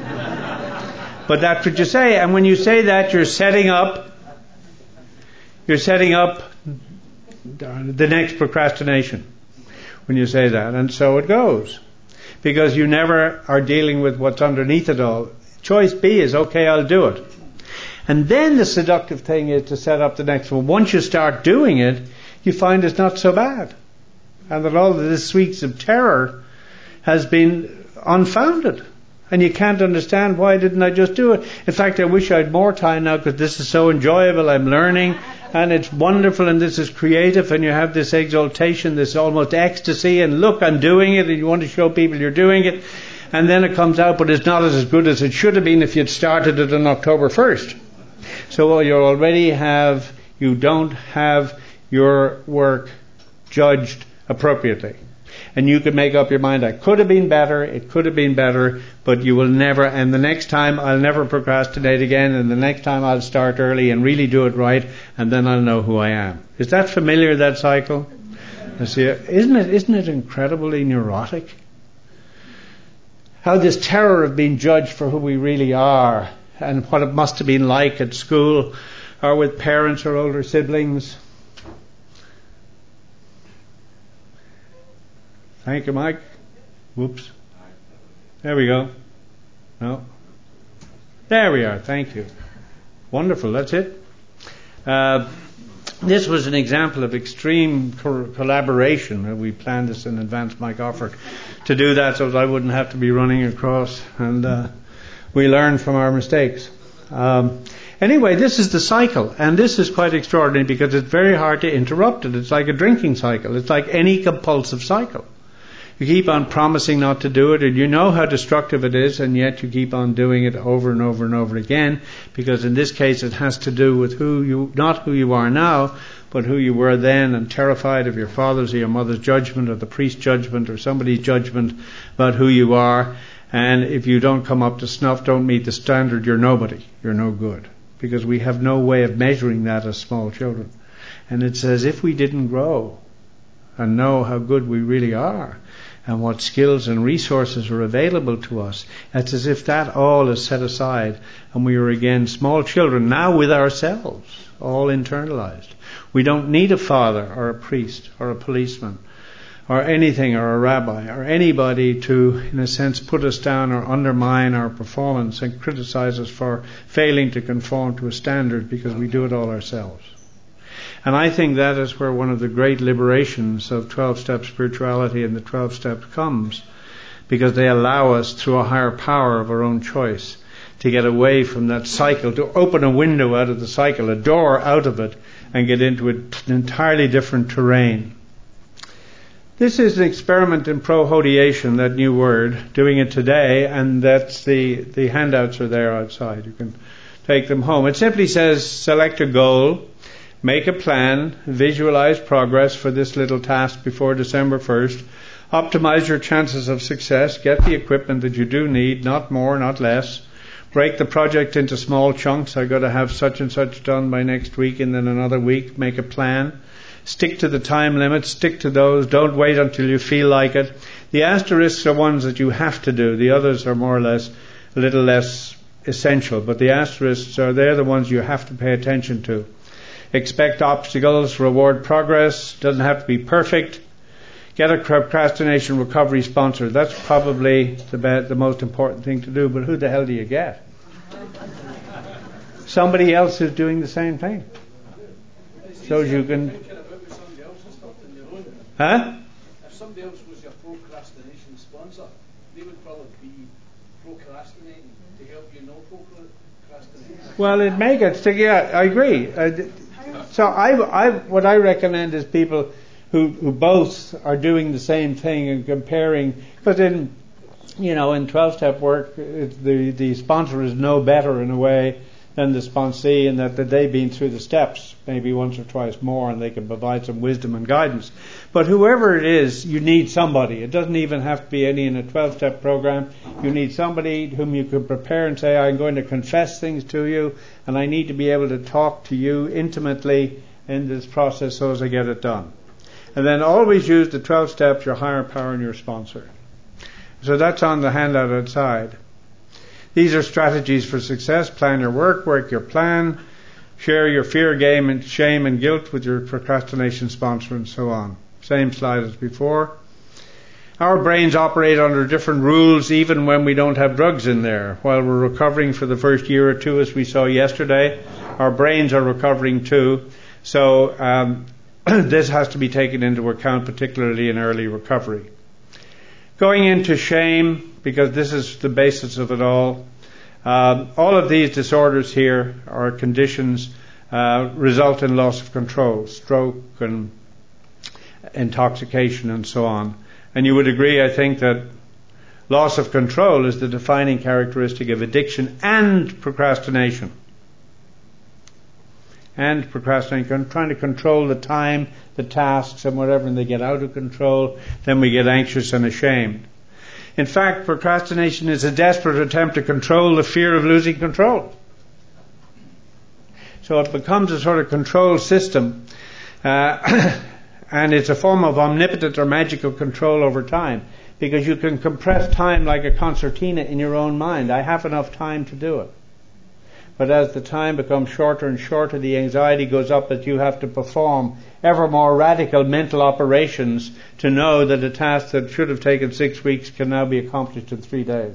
Speaker 2: But that's what you say, and when you say that, you're setting up You're setting up the next procrastination when you say that. And so it goes. Because you never are dealing with what's underneath it all. Choice B is, okay, I'll do it. And then the seductive thing is to set up the next one. Once you start doing it, you find it's not so bad. And that all of this weeks of terror has been unfounded. And you can't understand, why didn't I just do it? In fact, I wish I had more time now, because this is so enjoyable. I'm learning, and it's wonderful, and this is creative, and you have this exaltation, this almost ecstasy, and look, I'm doing it, and you want to show people you're doing it. And then it comes out, but it's not as good as it should have been if you'd started it on October first. So you already have, you don't have your work judged appropriately. And you could make up your mind, I could have been better, it could have been better, but you will never, and the next time I'll never procrastinate again, and the next time I'll start early and really do it right, and then I'll know who I am. Is that familiar, that cycle? I see, isn't it, isn't it incredibly neurotic? How this terror of being judged for who we really are, and what it must have been like at school, or with parents or older siblings. Thank you, Mike. Whoops. There we go. No. There we are. Thank you. Wonderful. That's it. Uh, this was an example of extreme co- collaboration. We planned this in advance. Mike offered to do that so that I wouldn't have to be running across. And uh, we learn from our mistakes. Um, anyway, this is the cycle. And this is quite extraordinary because it's very hard to interrupt it. It's like a drinking cycle. It's like any compulsive cycle. You keep on promising not to do it, and you know how destructive it is, and yet you keep on doing it over and over and over again, because in this case it has to do with who you, not who you are now, but who you were then, and terrified of your father's or your mother's judgment, or the priest's judgment, or somebody's judgment about who you are. And if you don't come up to snuff, don't meet the standard, you're nobody. You're no good. Because we have no way of measuring that as small children. And it's as if we didn't grow and know how good we really are, and what skills and resources are available to us. It's as if that all is set aside, and we are again small children, now with ourselves, all internalized. We don't need a father or a priest or a policeman or anything, or a rabbi or anybody to, in a sense, put us down or undermine our performance and criticize us for failing to conform to a standard, because we do it all ourselves. And I think that is where one of the great liberations of twelve-step spirituality and the twelve steps comes, because they allow us, through a higher power of our own choice, to get away from that cycle, to open a window out of the cycle, a door out of it, and get into an entirely different terrain. This is an experiment in prohodiation, that new word, doing it today, and that's the, the handouts are there outside. You can take them home. It simply says, select a goal, make a plan, visualize progress for this little task before December first, optimize your chances of success, get the equipment that you do need, not more, not less, break the project into small chunks. I've got to have such and such done by next week, and then another week, make a plan. Stick to the time limits, stick to those, don't wait until you feel like it. The asterisks are ones that you have to do, the others are more or less a little less essential, but the asterisks are, they're the ones you have to pay attention to. Expect obstacles, reward progress, doesn't have to be perfect. Get a procrastination recovery sponsor. That's probably the, be- the most important thing to do, but who the hell do you get? Somebody else who's doing the same thing. So you can... Huh?
Speaker 3: If somebody else was your procrastination sponsor, they would probably be procrastinating to help you not procrastinate.
Speaker 2: Well, it may get sticky. Yeah, I agree. Uh, so I, I, what I recommend is people who, who both are doing the same thing and comparing, because in, you know, in twelve-step work, it, the, the sponsor is no better in a way than the sponsee, in that, that they've been through the steps maybe once or twice more, and they can provide some wisdom and guidance. But whoever it is, you need somebody. It doesn't even have to be any in a twelve-step program. You need somebody whom you can prepare and say, I'm going to confess things to you, and I need to be able to talk to you intimately in this process so as I get it done. And then always use the twelve steps, your higher power, and your sponsor. So that's on the handout outside. These are strategies for success. Plan your work, work your plan, share your fear, game, and shame and guilt with your procrastination sponsor, and so on. Same slide as before. Our brains operate under different rules even when we don't have drugs in there. While we're recovering for the first year or two, as we saw yesterday, our brains are recovering too. So um, this has to be taken into account, particularly in early recovery. Going into shame, because this is the basis of it all. Um, all of these disorders here are conditions uh, result in loss of control, stroke and intoxication and so on. And you would agree, I think, that loss of control is the defining characteristic of addiction and procrastination. And procrastination, trying to control the time, the tasks and whatever, and they get out of control, then we get anxious and ashamed. In fact, procrastination is a desperate attempt to control the fear of losing control. So it becomes a sort of control system, uh, and it's a form of omnipotent or magical control over time, because you can compress time like a concertina in your own mind. I have enough time to do it. But as the time becomes shorter and shorter, the anxiety goes up that you have to perform ever more radical mental operations to know that a task that should have taken six weeks can now be accomplished in three days.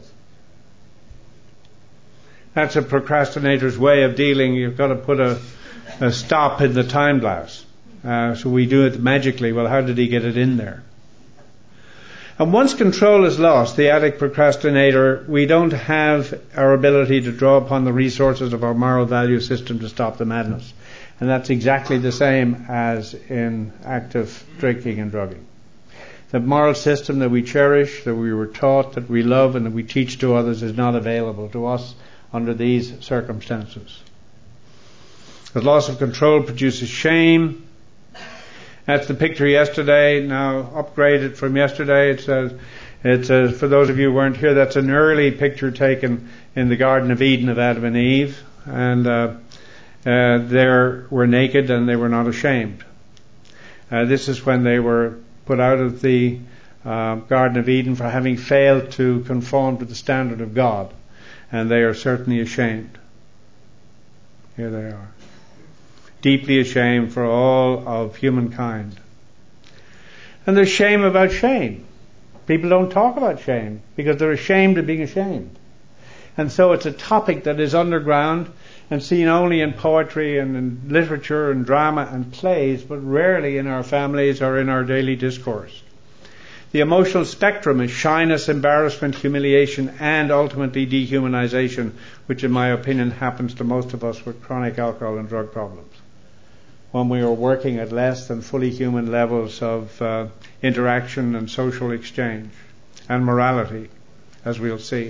Speaker 2: That's a procrastinator's way of dealing. You've got to put a, a stop in the time glass. Uh, so we do it magically. Well, how did he get it in there? And once control is lost, the addict procrastinator, we don't have our ability to draw upon the resources of our moral value system to stop the madness. And that's exactly the same as in active drinking and drugging. The moral system that we cherish, that we were taught, that we love, and that we teach to others is not available to us under these circumstances. The loss of control produces shame. That's the picture yesterday, now upgraded from yesterday. It says, it says, for those of you who weren't here, that's an early picture taken in the Garden of Eden of Adam and Eve. And uh, uh, they were naked and they were not ashamed. Uh, this is when they were put out of the uh, Garden of Eden for having failed to conform to the standard of God. And they are certainly ashamed. Here they are. Deeply ashamed for all of humankind. And there's shame about shame. People don't talk about shame because they're ashamed of being ashamed. And so it's a topic that is underground and seen only in poetry and in literature and drama and plays, but rarely in our families or in our daily discourse. The emotional spectrum is shyness, embarrassment, humiliation, and ultimately dehumanization, which in my opinion happens to most of us with chronic alcohol and drug problems, when we are working at less than fully human levels of uh, interaction and social exchange and morality, as we'll see.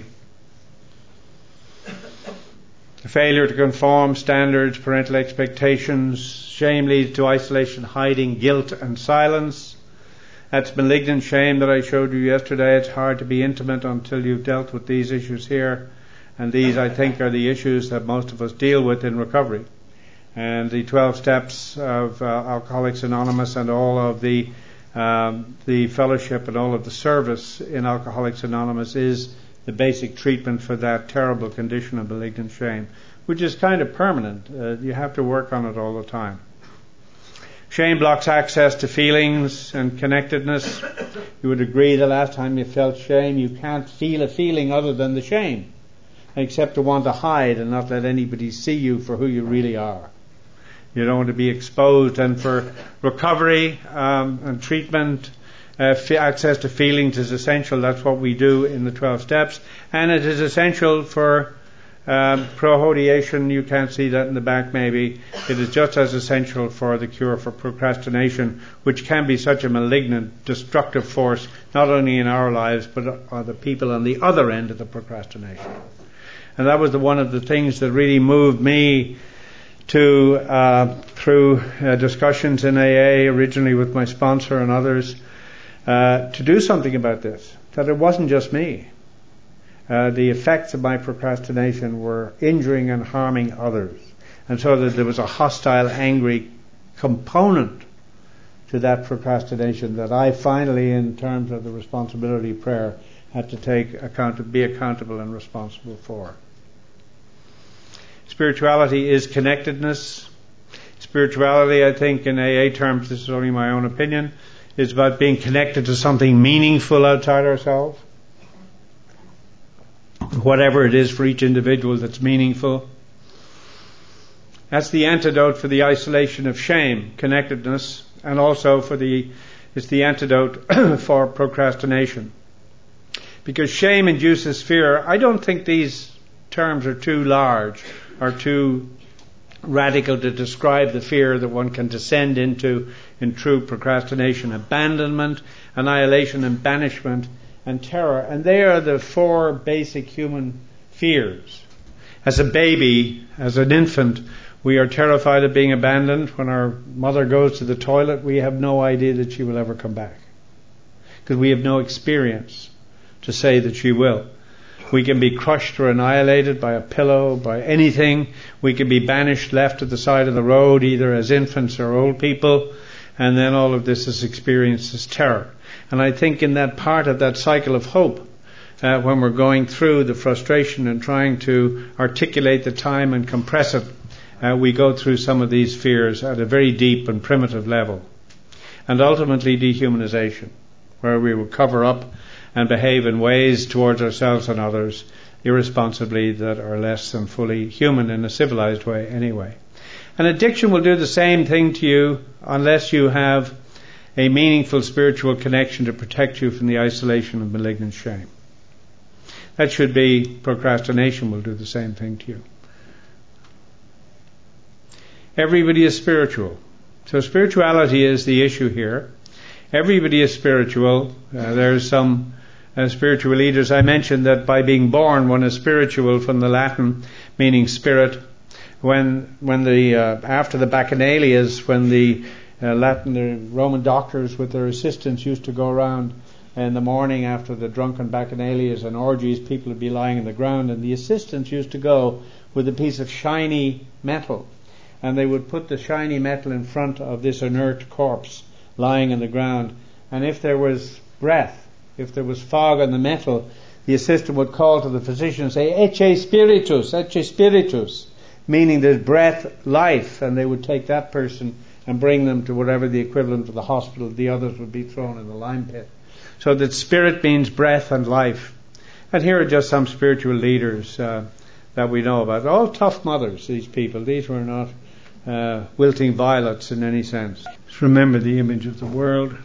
Speaker 2: The failure to conform, standards, parental expectations, shame leads to isolation, hiding, guilt, and silence. That's malignant shame that I showed you yesterday. It's hard to be intimate until you've dealt with these issues here. And these, I think, are the issues that most of us deal with in recovery. And the twelve steps of uh, Alcoholics Anonymous and all of the um, the fellowship and all of the service in Alcoholics Anonymous is the basic treatment for that terrible condition of malignant shame, which is kind of permanent. Uh, you have to work on it all the time. Shame blocks access to feelings and connectedness. You would agree the last time you felt shame, you can't feel a feeling other than the shame, except to want to hide and not let anybody see you for who you really are. You don't want to be exposed. And for recovery um, and treatment, uh, f- access to feelings is essential. That's what we do in the twelve steps. And it is essential for um, prohodiation. You can't see that in the back maybe. It is just as essential for the cure for procrastination, which can be such a malignant, destructive force, not only in our lives, but are the people on the other end of the procrastination. And that was the, one of the things that really moved me to, uh, through uh, discussions in A A, originally with my sponsor and others, uh, to do something about this. That it wasn't just me. Uh, the effects of my procrastination were injuring and harming others. And so that there was a hostile, angry component to that procrastination that I finally, in terms of the responsibility of prayer, had to take account, be accountable and responsible for. Spirituality is connectedness. Spirituality, I think, in A A terms, this is only my own opinion, is about being connected to something meaningful outside ourselves. Whatever it is for each individual that's meaningful. That's the antidote for the isolation of shame, connectedness, and also for the, it's the antidote for procrastination. Because shame induces fear. I don't think these terms are too large or too radical to describe the fear that one can descend into in true procrastination. Abandonment, annihilation and banishment and terror. And they are the four basic human fears. As a baby, as an infant, we are terrified of being abandoned. When our mother goes to the toilet, we have no idea that she will ever come back, because we have no experience to say that she will. We can be crushed or annihilated by a pillow, by anything. We can be banished, left at the side of the road, either as infants or old people, and then all of this is experienced as terror. And I think in that part of that cycle of hope, uh, when we're going through the frustration and trying to articulate the time and compress it, uh, we go through some of these fears at a very deep and primitive level. And ultimately dehumanization, where we will cover up and behave in ways towards ourselves and others irresponsibly that are less than fully human in a civilized way anyway. And addiction will do the same thing to you unless you have a meaningful spiritual connection to protect you from the isolation of malignant shame. That should be, procrastination will do the same thing to you. Everybody is spiritual. So spirituality is the issue here. Everybody is spiritual. Uh, there's some uh, spiritual leaders. I mentioned that by being born, one is spiritual from the Latin, meaning spirit. When, when the uh, after the Bacchanalias, when the uh, Latin, the Roman doctors with their assistants used to go around in the morning after the drunken Bacchanalias and orgies, people would be lying on the ground, and the assistants used to go with a piece of shiny metal, and they would put the shiny metal in front of this inert corpse lying on the ground, and if there was breath, if there was fog on the metal, the assistant would call to the physician and say, "Ecce spiritus, ecce spiritus," meaning there's breath, life, and they would take that person and bring them to whatever the equivalent of the hospital. The others would be thrown in the lime pit. So that spirit means breath and life. And here are just some spiritual leaders uh, that we know about. They're all tough mothers, these people. These were not uh, wilting violets in any sense. Just remember the image of the world.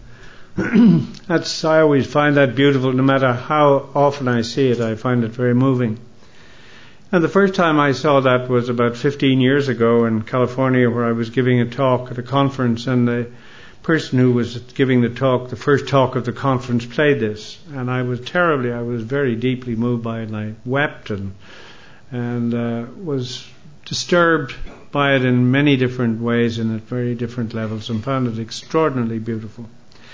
Speaker 2: That's, I always find that beautiful. No matter how often I see it, I find it very moving. And the first time I saw that was about fifteen years ago in California, where I was giving a talk at a conference, and the person who was giving the talk, the first talk of the conference, played this, and I was terribly, I was very deeply moved by it, and I wept and and uh, was disturbed by it in many different ways and at very different levels, and found it extraordinarily beautiful.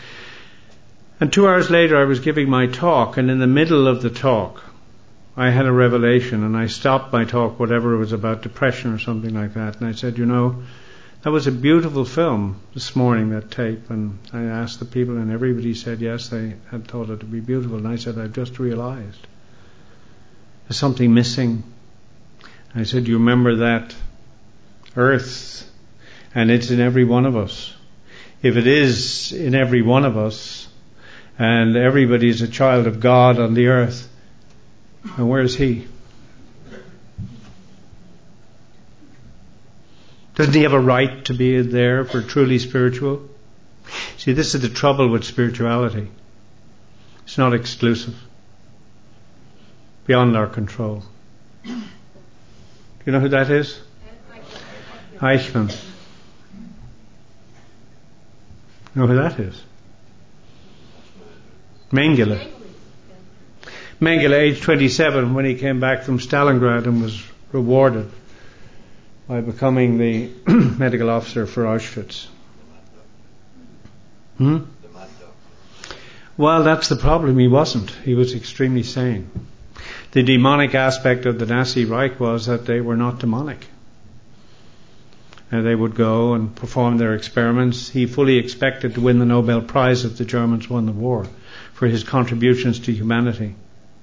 Speaker 2: And two hours later I was giving my talk, and in the middle of the talk I had a revelation, and I stopped my talk, whatever it was about, depression or something like that, and I said, you know, that was a beautiful film this morning, that tape. And I asked the people, and everybody said yes, they had thought it to be beautiful. And I said, I've just realized there's something missing. I said, you remember that earth, and it's in every one of us. If it is in every one of us, and everybody is a child of God on the earth, and where is He? Doesn't He have a right to be there if we're truly spiritual? See, this is the trouble with spirituality. It's not exclusive. Beyond our control. Do you know who that is? Eichmann. You know who that is? Mengele. Mengele, age twenty-seven, when he came back from Stalingrad and was rewarded by becoming the medical officer for Auschwitz. Hmm? Well, that's the problem. He wasn't. He was extremely sane. The demonic aspect of the Nazi Reich was that they were not demonic. And they would go and perform their experiments. He fully expected to win the Nobel Prize if the Germans won the war for his contributions to humanity.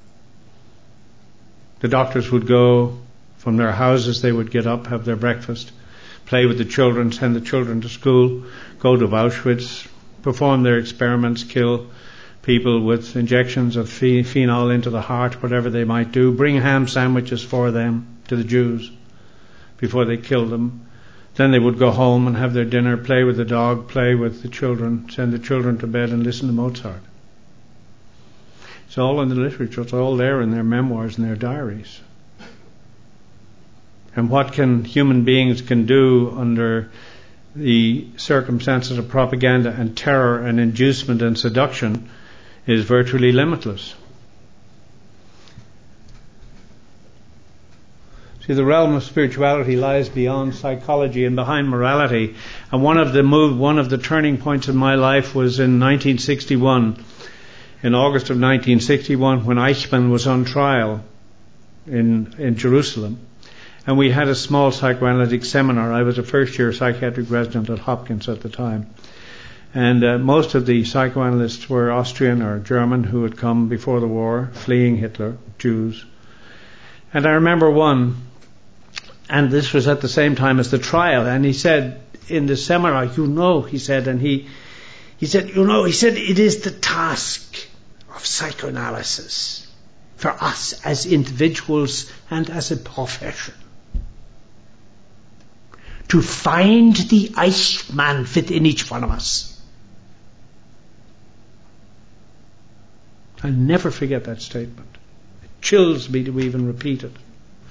Speaker 2: The doctors would go from their houses, they would get up, have their breakfast, play with the children, send the children to school, go to Auschwitz, perform their experiments, kill people with injections of phe- phenol into the heart, whatever they might do, bring ham sandwiches for them to the Jews before they killed them. Then they would go home and have their dinner, play with the dog, play with the children, send the children to bed and listen to Mozart. It's all in the literature. It's all there in their memoirs and their diaries. And what can human beings can do under the circumstances of propaganda and terror and inducement and seduction is virtually limitless. See, the realm of spirituality lies beyond psychology and behind morality. And one of the move, one of the turning points in my life was in nineteen sixty-one. In August of nineteen sixty-one, when Eichmann was on trial in in Jerusalem, and we had a small psychoanalytic seminar. I was a first-year psychiatric resident at Hopkins at the time, and uh, most of the psychoanalysts were Austrian or German who had come before the war, fleeing Hitler, Jews. And I remember one. And this was at the same time as the trial. And he said in the seminar, you know, he said, and he, he said, you know, he said, it is the task of psychoanalysis for us as individuals and as a profession to find the Eichmann within each one of us. I'll never forget that statement. It chills me to even repeat it.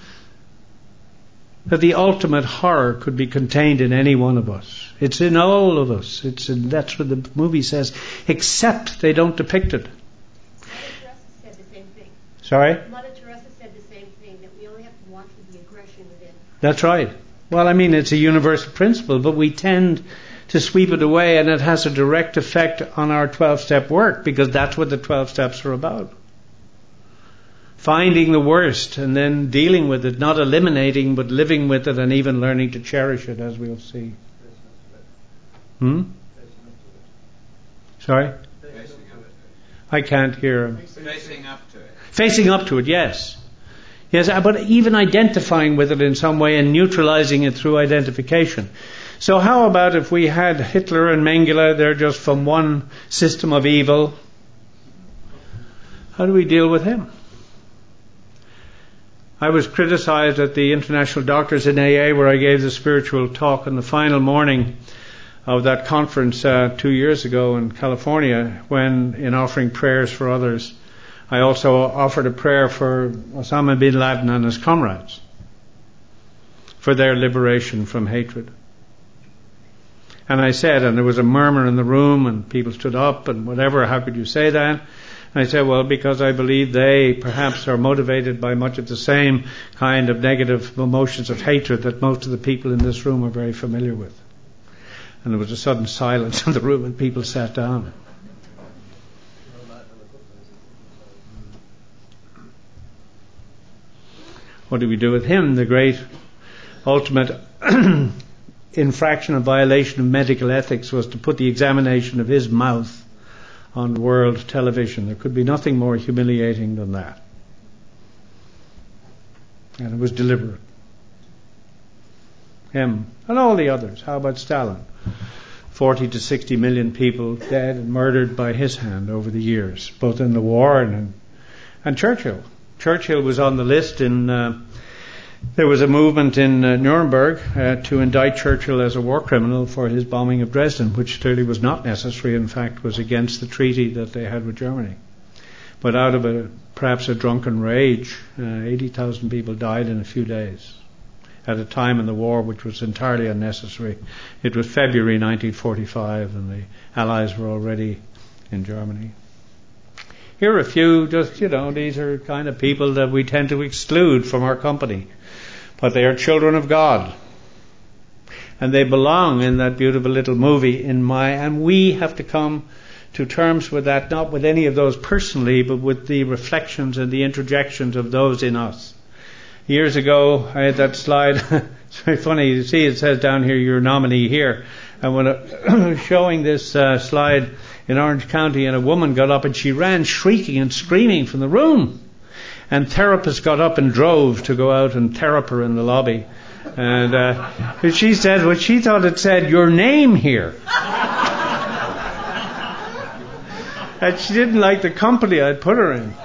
Speaker 2: That the ultimate horror could be contained in any one of us. It's in all of us. It's in, that's what the movie says, except they don't depict it.
Speaker 4: Mother Teresa said the same thing.
Speaker 2: Sorry?
Speaker 4: Mother Teresa said the same thing, that we only have to watch for the aggression within.
Speaker 2: That's right. Well, I mean, it's a universal principle, but we tend to sweep it away, and it has a direct effect on our twelve-step work, because that's what the twelve steps are about. Finding the worst and then dealing with it, not eliminating, but living with it and even learning to cherish it, as we'll see. Hmm? Sorry? I can't hear him.
Speaker 5: Facing up to it.
Speaker 2: Facing up to it, yes. Yes, but even identifying with it in some way and neutralizing it through identification. So how about if we had Hitler and Mengele, they're just from one system of evil. How do we deal with him? I was criticized at the International Doctors in A A, where I gave the spiritual talk on the final morning of that conference uh, two years ago in California, when, in offering prayers for others, I also offered a prayer for Osama bin Laden and his comrades, for their liberation from hatred. And I said, and there was a murmur in the room, and people stood up, and whatever, how could you say that? And I said, well, because I believe they perhaps are motivated by much of the same kind of negative emotions of hatred that most of the people in this room are very familiar with. And there was a sudden silence in the room, and people sat down. What do we do with him? The great ultimate infraction and violation of medical ethics was to put the examination of his mouth on world television. There could be nothing more humiliating than that. And it was deliberate. Him and all the others. How about Stalin? Forty to sixty million people dead and murdered by his hand over the years, both in the war and in, and Churchill. Churchill was on the list in uh, there was a movement in uh, Nuremberg uh, to indict Churchill as a war criminal for his bombing of Dresden, which clearly was not necessary, in fact was against the treaty that they had with Germany. But out of a perhaps a drunken rage, uh, eighty thousand people died in a few days at a time in the war which was entirely unnecessary. It was February nineteen forty-five and the Allies were already in Germany. Here are a few, just, you know, these are kind of people that we tend to exclude from our company. But they are children of God. And they belong in that beautiful little movie in my, and we have to come to terms with that, not with any of those personally, but with the reflections and the interjections of those in us. Years ago, I had that slide. It's very funny. You see, it says down here, your nominee here. And when I was showing this uh, slide in Orange County, and a woman got up and she ran shrieking and screaming from the room. And therapists got up and drove to go out and therapy her in the lobby. And uh, she said, well, she thought it said your name here. And she didn't like the company I'd put her in.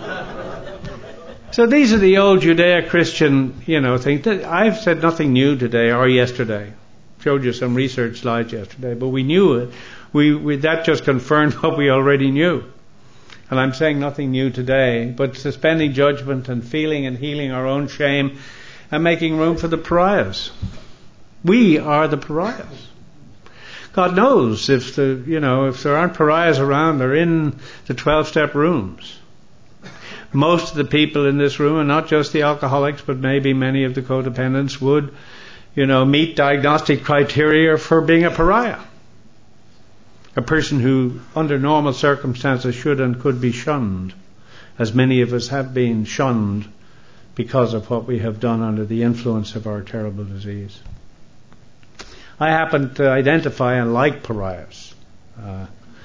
Speaker 2: So these are the old Judeo-Christian, you know, things. I've said nothing new today or yesterday. Showed you some research slides yesterday, but we knew it. We, we that just confirmed what we already knew. And I'm saying nothing new today, but suspending judgment and feeling and healing our own shame and making room for the pariahs. We are the pariahs. God knows if the, you know, if there aren't pariahs around, they're in the twelve-step rooms. Most of the people in this room, and not just the alcoholics, but maybe many of the codependents, would, you know, meet diagnostic criteria for being a pariah. A person who, under normal circumstances, should and could be shunned, as many of us have been shunned because of what we have done under the influence of our terrible disease. I happen to identify and like pariahs. Uh,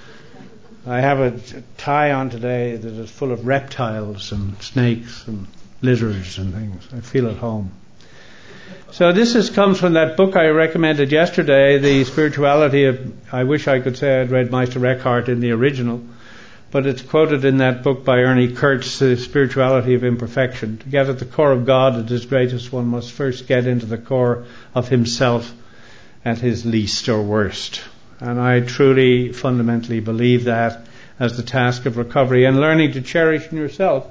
Speaker 2: I have a tie on today that is full of reptiles and snakes and lizards and things. I feel at home. So this is, comes from that book I recommended yesterday, The Spirituality of, I wish I could say I'd read Meister Eckhart in the original, but it's quoted in that book by Ernie Kurtz, The Spirituality of Imperfection. To get at the core of God at His greatest, one must first get into the core of himself at his least or worst. And I truly, fundamentally believe that as the task of recovery and learning to cherish in yourself.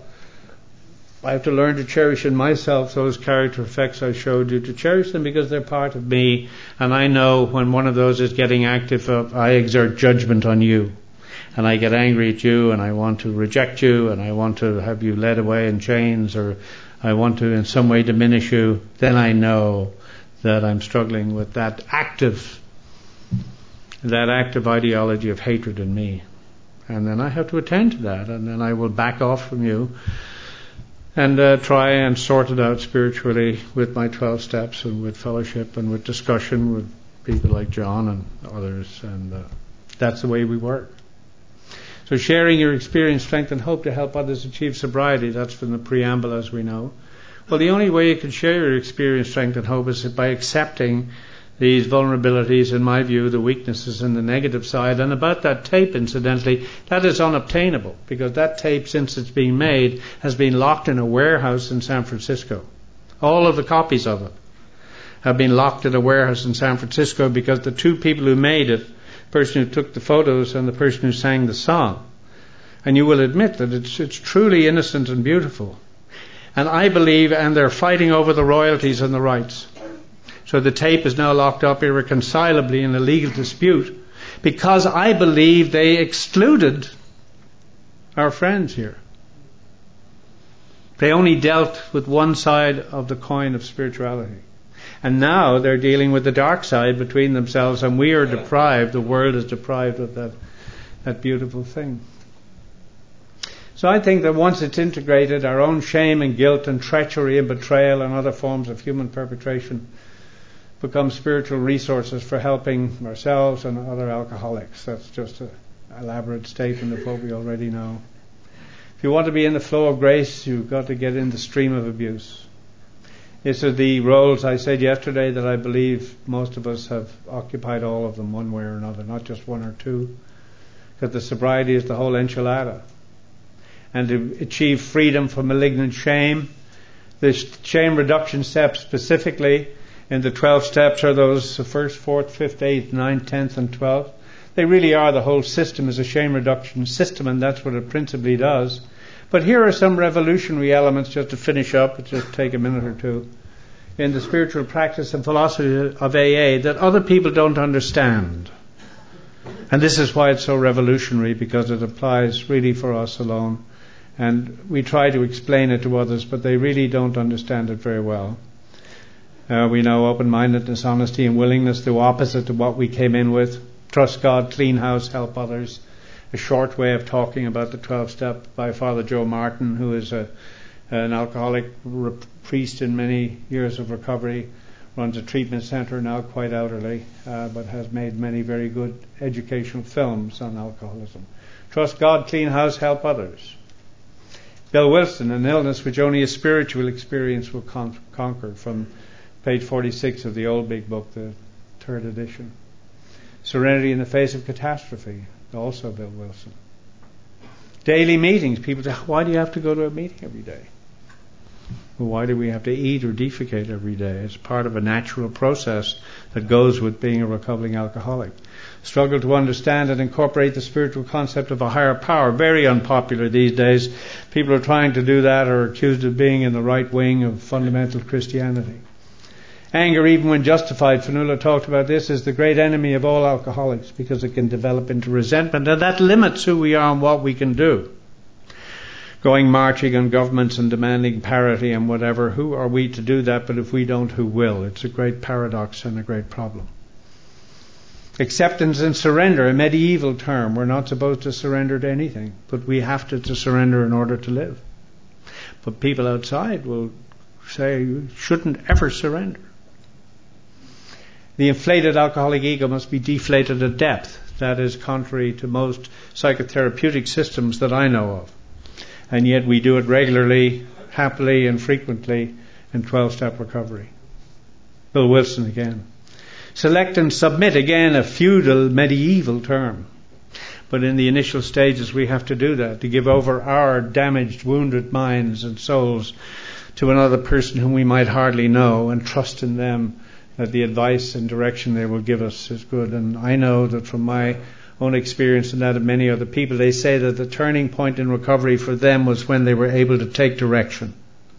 Speaker 2: I have to learn to cherish in myself those character effects I showed you, to cherish them because they're part of me, and I know when one of those is getting active, uh, I exert judgment on you, and I get angry at you, and I want to reject you, and I want to have you led away in chains, or I want to in some way diminish you. Then I know that I'm struggling with that active, that active ideology of hatred in me, and then I have to attend to that, and then I will back off from you and uh, try and sort it out spiritually with my twelve steps and with fellowship and with discussion with people like John and others, and uh, that's the way we work. So sharing your experience, strength and hope to help others achieve sobriety, that's from the preamble, as we know. Well, the only way you can share your experience, strength and hope is by accepting these vulnerabilities, in my view, the weaknesses and the negative side. And about that tape, incidentally, that is unobtainable, because that tape, since it's been made, has been locked in a warehouse in San Francisco. All of the copies of it have been locked in a warehouse in San Francisco because the two people who made it, the person who took the photos and the person who sang the song, and you will admit that it's, it's truly innocent and beautiful. And I believe, and they're fighting over the royalties and the rights. So the tape is now locked up irreconcilably in a legal dispute because I believe they excluded our friends here. They only dealt with one side of the coin of spirituality. And now they're dealing with the dark side between themselves, and we are deprived, the world is deprived of that, that beautiful thing. So I think that once it's integrated, our own shame and guilt and treachery and betrayal and other forms of human perpetration become spiritual resources for helping ourselves and other alcoholics. That's just an elaborate statement of what we already know. If you want to be in the flow of grace, you've got to get in the stream of abuse. These are the roles I said yesterday that I believe most of us have occupied, all of them one way or another, not just one or two. Because the sobriety is the whole enchilada. And to achieve freedom from malignant shame, the shame reduction steps specifically in the twelve steps are those the first, fourth, fifth, eighth, ninth, tenth, and twelfth. They really are, the whole system is a shame reduction system, and that's what it principally does. But here are some revolutionary elements, just to finish up, it'll just take a minute or two, in the spiritual practice and philosophy of A A that other people don't understand. And this is why it's so revolutionary, because it applies really for us alone. And we try to explain it to others, but they really don't understand it very well. Uh, we know open-mindedness, honesty, and willingness, the opposite to what we came in with. Trust God, clean house, help others. A short way of talking about the twelve-step by Father Joe Martin, who is a, an alcoholic re- priest in many years of recovery, runs a treatment center now quite elderly, uh, but has made many very good educational films on alcoholism. Trust God, clean house, help others. Bill Wilson, an illness which only a spiritual experience will con- conquer, from page forty-six of the old big book, the third edition. Serenity in the face of catastrophe, also Bill Wilson. Daily meetings. People say, why do you have to go to a meeting every day? Well, why do we have to eat or defecate every day? It's part of a natural process that goes with being a recovering alcoholic. Struggle to understand and incorporate the spiritual concept of a higher power. Very unpopular these days. People are trying to do that or are accused of being in the right wing of fundamental Christianity. Anger, even when justified, Fionnuala talked about this, is the great enemy of all alcoholics because it can develop into resentment, and that limits who we are and what we can do. Going marching on governments and demanding parity and whatever, who are we to do that? But if we don't, who will? It's a great paradox and a great problem. Acceptance and surrender, a medieval term. We're not supposed to surrender to anything, but we have to, to surrender in order to live. But people outside will say you shouldn't ever surrender. The inflated alcoholic ego must be deflated at depth. That is contrary to most psychotherapeutic systems that I know of. And yet we do it regularly, happily and frequently in twelve-step recovery. Bill Wilson again. Select and submit, again a feudal, medieval term. But in the initial stages we have to do that, to give over our damaged, wounded minds and souls to another person whom we might hardly know, and trust in them that the advice and direction they will give us is good. And I know that from my own experience and that of many other people, they say that the turning point in recovery for them was when they were able to take direction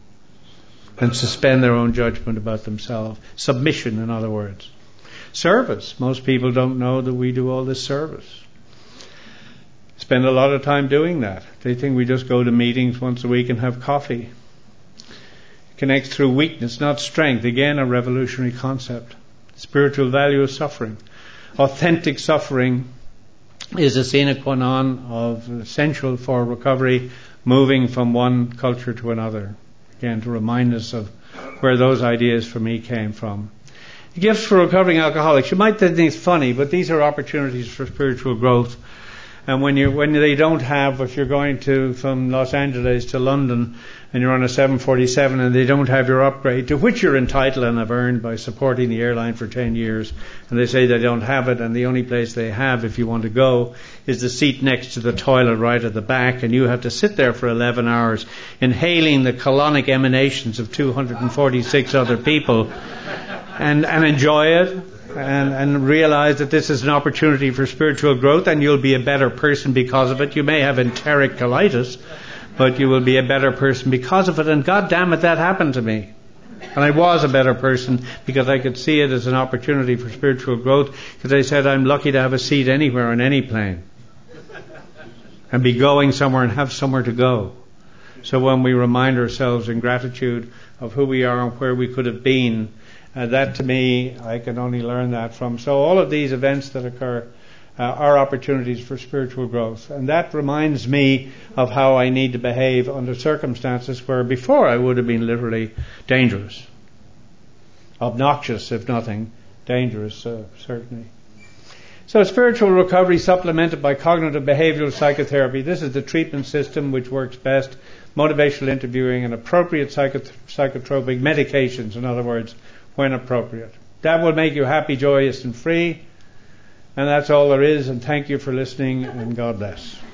Speaker 2: and suspend their own judgment about themselves. Submission, in other words. Service. Most people don't know that we do all this service. Spend a lot of time doing that. They think we just go to meetings once a week and have coffee. Connects through weakness, not strength. Again, a revolutionary concept. Spiritual value of suffering. Authentic suffering is a sine qua non of essential for recovery, moving from one culture to another. Again, to remind us of where those ideas for me came from. Gifts for recovering alcoholics. You might think it's funny, but these are opportunities for spiritual growth. And when you when they don't have, if you're going to from Los Angeles to London and you're on a seven forty-seven and they don't have your upgrade, to which you're entitled and have earned by supporting the airline for ten years, and they say they don't have it, and the only place they have, if you want to go, is the seat next to the toilet right at the back, and you have to sit there for eleven hours inhaling the colonic emanations of two hundred forty-six other people and, and enjoy it. And, and realize that this is an opportunity for spiritual growth, and you'll be a better person because of it. You may have enteric colitis, but you will be a better person because of it. And God damn it, that happened to me. And I was a better person because I could see it as an opportunity for spiritual growth, because I said I'm lucky to have a seat anywhere on any plane and be going somewhere and have somewhere to go. So when we remind ourselves in gratitude of who we are and where we could have been, Uh, that to me, I can only learn that from. So all of these events that occur uh, are opportunities for spiritual growth. And that reminds me of how I need to behave under circumstances where before I would have been literally dangerous. Obnoxious, if nothing. Dangerous, uh, certainly. So spiritual recovery supplemented by cognitive behavioral psychotherapy. This is the treatment system which works best. Motivational interviewing and appropriate psychot- psychotropic medications, in other words, when appropriate. That will make you happy, joyous and free. And that's all there is. And thank you for listening, and God bless.